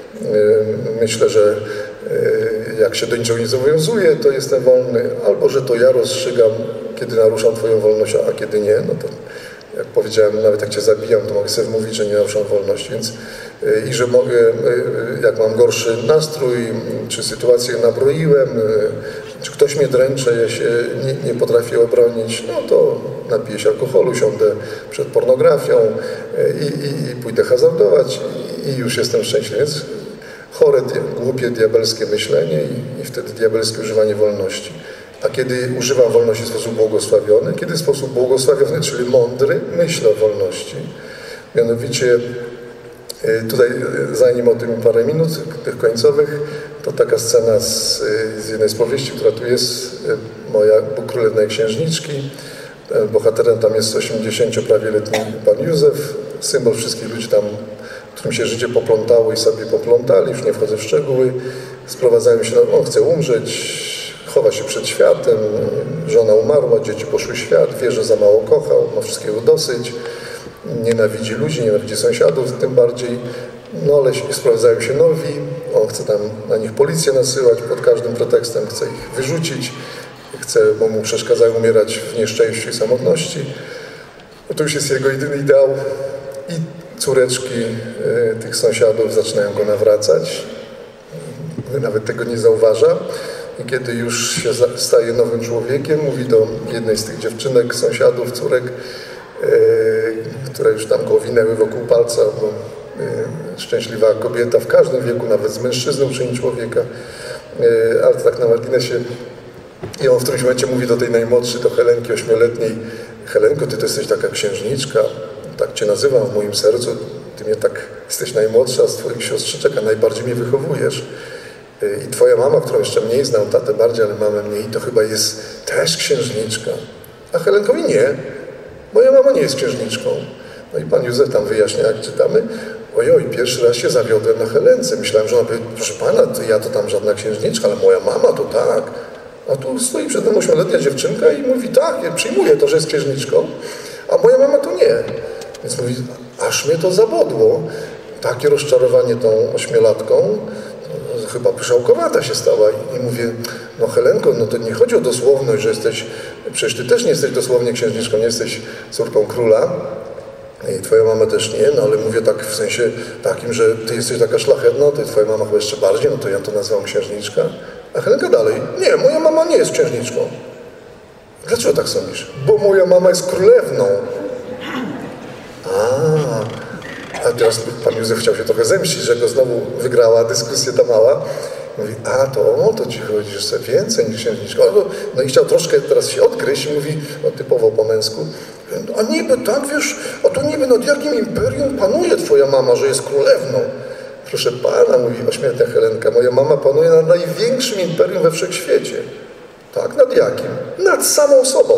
Myślę, że jak się do niczego nie zobowiązuję, to jestem wolny, albo że to ja rozstrzygam, kiedy naruszam Twoją wolność, a kiedy nie, no to jak powiedziałem, nawet jak Cię zabijam, to mogę sobie mówić, że nie naruszam wolności, więc i że mogę, jak mam gorszy nastrój, czy sytuację nabroiłem, czy ktoś mnie dręczy, ja się nie, nie potrafię obronić, no to napiję się alkoholu, siądę przed pornografią i, i, i pójdę hazardować i, i już jestem szczęśliwy. Więc chore, głupie, diabelskie myślenie i, i wtedy diabelskie używanie wolności. A kiedy używam wolności w sposób błogosławiony, kiedy w sposób błogosławiony, czyli mądry, myślę o wolności. Mianowicie tutaj, zanim o tym parę minut, tych końcowych, to taka scena z, z jednej z powieści, która tu jest, moja królewnej księżniczki. Bohaterem tam jest osiemdziesięcioprawie-letni pan Józef, symbol wszystkich ludzi tam, którym się życie poplątało i sobie poplątali, już nie wchodzę w szczegóły. Sprowadzają się, no, on chce umrzeć, chowa się przed światem, żona umarła, dzieci poszły w świat, wie, że za mało kochał, ma wszystkiego dosyć, nienawidzi ludzi, nienawidzi sąsiadów tym bardziej, no ale sprowadzają się nowi, on chce tam na nich policję nasyłać pod każdym pretekstem, chce ich wyrzucić, chce, bo mu przeszkadzają umierać w nieszczęściu i samotności. No to już jest jego jedyny ideał i córeczki tych sąsiadów zaczynają go nawracać. Nawet tego nie zauważa. I kiedy już się staje nowym człowiekiem, mówi do jednej z tych dziewczynek, sąsiadów, córek, które już tam go owinęły wokół palca, bo szczęśliwa kobieta w każdym wieku, nawet z mężczyzną czyni człowieka, ale to tak na marginesie. I on w którymś momencie mówi do tej najmłodszej, do Helenki ośmioletniej: Helenko, ty to jesteś taka księżniczka, tak cię nazywam w moim sercu, ty mnie tak, jesteś najmłodsza z twoich siostrzyczek, a najbardziej mnie wychowujesz. I twoja mama, którą jeszcze mniej znam, tatę bardziej, ale mamę mniej, to chyba jest też księżniczka. A Helenkowi nie, moja mama nie jest księżniczką. No i pan Józef tam wyjaśnia, jak czytamy: ojoj, pierwszy raz się zawiodłem na Helence. Myślałem, że ona powie: proszę pana, to ja to tam żadna księżniczka, ale moja mama to tak. A tu stoi przed mną ośmioletnia dziewczynka i mówi: tak, ja przyjmuję to, że jest księżniczką, a moja mama to nie. Więc mówi: aż mnie to zabodło. Takie rozczarowanie tą ośmiolatką, no, chyba pyszałkowata się stała. I, i mówię: no Helenko, no to nie chodzi o dosłowność, że jesteś, przecież ty też nie jesteś dosłownie księżniczką, nie jesteś córką króla. I twoja mama też nie, no ale mówię tak w sensie takim, że ty jesteś taka szlachetna, ty twoja mama chyba jeszcze bardziej, no to ja to nazywam księżniczka. A Helenka dalej: nie, moja mama nie jest księżniczką. Dlaczego tak sądzisz? Bo moja mama jest królewną. A, a teraz pan Józef chciał się trochę zemścić, że go znowu wygrała dyskusja ta mała. Mówi: a to o to ci chodzi, że sobie więcej niż księżniczka. No i chciał troszkę teraz się odgryźć i mówi, no, typowo po męsku: a niby tak, wiesz, a to niby nad jakim imperium panuje twoja mama, że jest królewną? Proszę pana, mówi ośmielna Helenka, moja mama panuje nad największym imperium we wszechświecie. Tak, nad jakim? Nad samą sobą.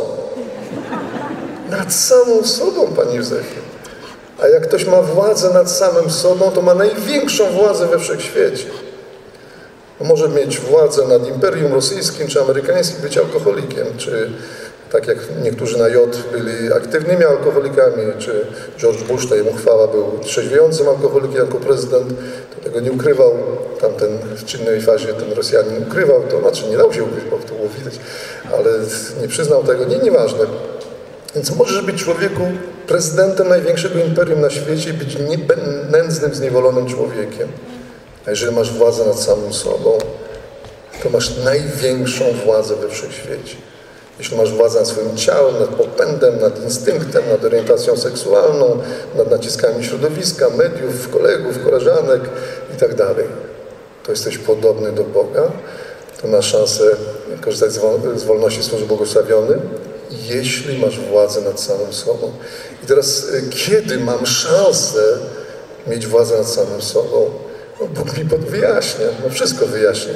Nad samą sobą, panie Józefie. A jak ktoś ma władzę nad samym sobą, to ma największą władzę we wszechświecie. Może mieć władzę nad imperium rosyjskim czy amerykańskim, być alkoholikiem, czy tak jak niektórzy na J byli aktywnymi alkoholikami, czy George Bush, to jemu chwała, był trzeźwiejącym alkoholikiem jako prezydent, to tego nie ukrywał. Tamten w czynnej fazie ten Rosjanin ukrywał, to znaczy nie dał się ukryć, bo to było widać, ale nie przyznał tego, nie, nieważne. Więc możesz być człowieku prezydentem największego imperium na świecie i być nędznym, zniewolonym człowiekiem. A jeżeli masz władzę nad samym sobą, to masz największą władzę we wszechświecie. Jeśli masz władzę nad swoim ciałem, nad popędem, nad instynktem, nad orientacją seksualną, nad naciskami środowiska, mediów, kolegów, koleżanek i tak dalej, to jesteś podobny do Boga, to masz szansę korzystać z wolności, służyć błogosławiony, jeśli masz władzę nad samym sobą. I teraz, kiedy mam szansę mieć władzę nad samym sobą? No, Bóg mi wyjaśnia, no wszystko wyjaśnia.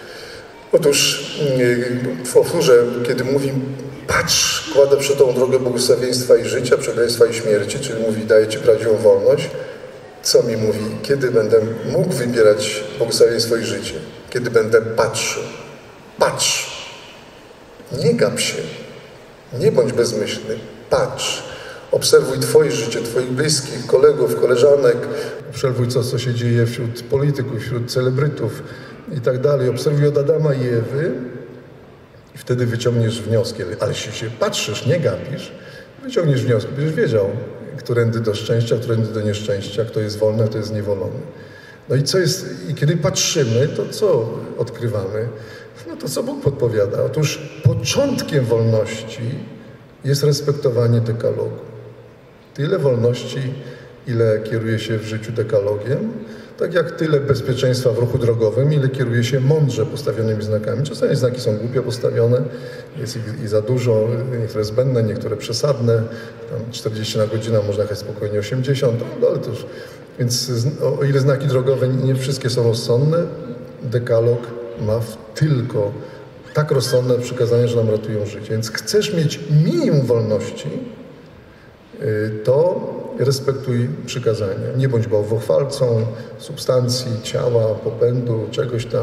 Otóż w powtórze, kiedy mówi: patrz, kładę przed tą drogę błogosławieństwa i życia, przekleństwa i śmierci, czyli mówi: daję ci prawdziwą wolność, co mi mówi? Kiedy będę mógł wybierać błogosławieństwo i życie? Kiedy będę patrzył. Patrz. Nie gap się. Nie bądź bezmyślny. Patrz. Obserwuj twoje życie, twoich bliskich, kolegów, koleżanek. Obserwuj, co, co się dzieje wśród polityków, wśród celebrytów i tak dalej. Obserwuj od Adama i Ewy i wtedy wyciągniesz wnioski. Ale jeśli się patrzysz, nie gapisz, wyciągniesz wnioski. Będziesz wiedział, którędy do szczęścia, którędy do nieszczęścia, kto jest wolny, a kto jest niewolony. No i co jest, i kiedy patrzymy, to co odkrywamy? No to co Bóg podpowiada? Otóż początkiem wolności jest respektowanie dekalogu. Tyle wolności, ile kieruje się w życiu dekalogiem, tak jak tyle bezpieczeństwa w ruchu drogowym, ile kieruje się mądrze postawionymi znakami. Czasami znaki są głupio postawione, jest ich i za dużo, niektóre zbędne, niektóre przesadne. Tam czterdzieści na godzinę, można jechać spokojnie osiemdziesiąt, no ale to już. Więc o ile znaki drogowe nie wszystkie są rozsądne, dekalog ma tylko tak rozsądne przykazania, że nam ratują życie. Więc chcesz mieć minimum wolności, to respektuj przykazania. Nie bądź bałwochwalcą substancji, ciała, popędu, czegoś tam.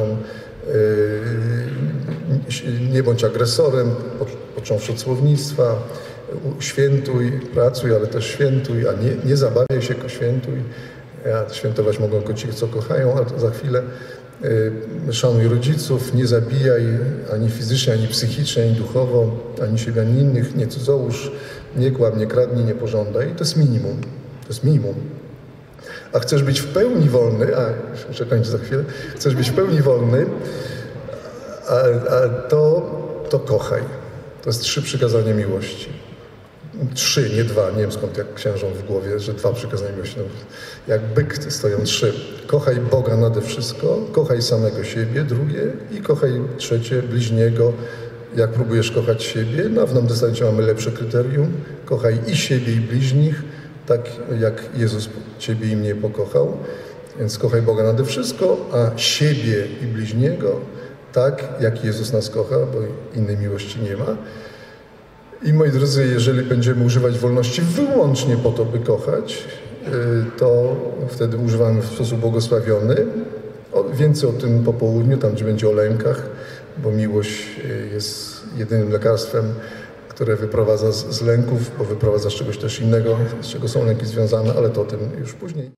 Nie bądź agresorem, począwszy od słownictwa. Świętuj, pracuj, ale też świętuj, a nie, nie zabawiaj się, tylko świętuj. Ja, świętować mogą tylko ci, co kochają, ale to za chwilę. Szanuj rodziców, nie zabijaj ani fizycznie, ani psychicznie, ani duchowo, ani siebie, ani innych, nie cudzołóż, nie kłam, nie kradnij, nie pożądaj. To jest minimum. To jest minimum. A chcesz być w pełni wolny, a muszę kończyć za chwilę, chcesz być w pełni wolny, a, a to, to kochaj. To jest trzy przykazania miłości. Trzy, nie dwa. Nie wiem skąd jak księżom w głowie, że dwa przykazania miłości. No, jak byk stoją trzy. Kochaj Boga nade wszystko, kochaj samego siebie, drugie, i kochaj trzecie, bliźniego. Jak próbujesz kochać siebie, no w Nowym Testamencie mamy lepsze kryterium. Kochaj i siebie, i bliźnich, tak jak Jezus ciebie i mnie pokochał. Więc kochaj Boga nade wszystko, a siebie i bliźniego tak, jak Jezus nas kocha, bo innej miłości nie ma. I moi drodzy, jeżeli będziemy używać wolności wyłącznie po to, by kochać, to wtedy używamy w sposób błogosławiony. O, więcej o tym po południu, tam gdzie będzie o lękach, bo miłość jest jedynym lekarstwem, które wyprowadza z, z lęków, bo wyprowadza z czegoś też innego, z czego są lęki związane, ale to o tym już później.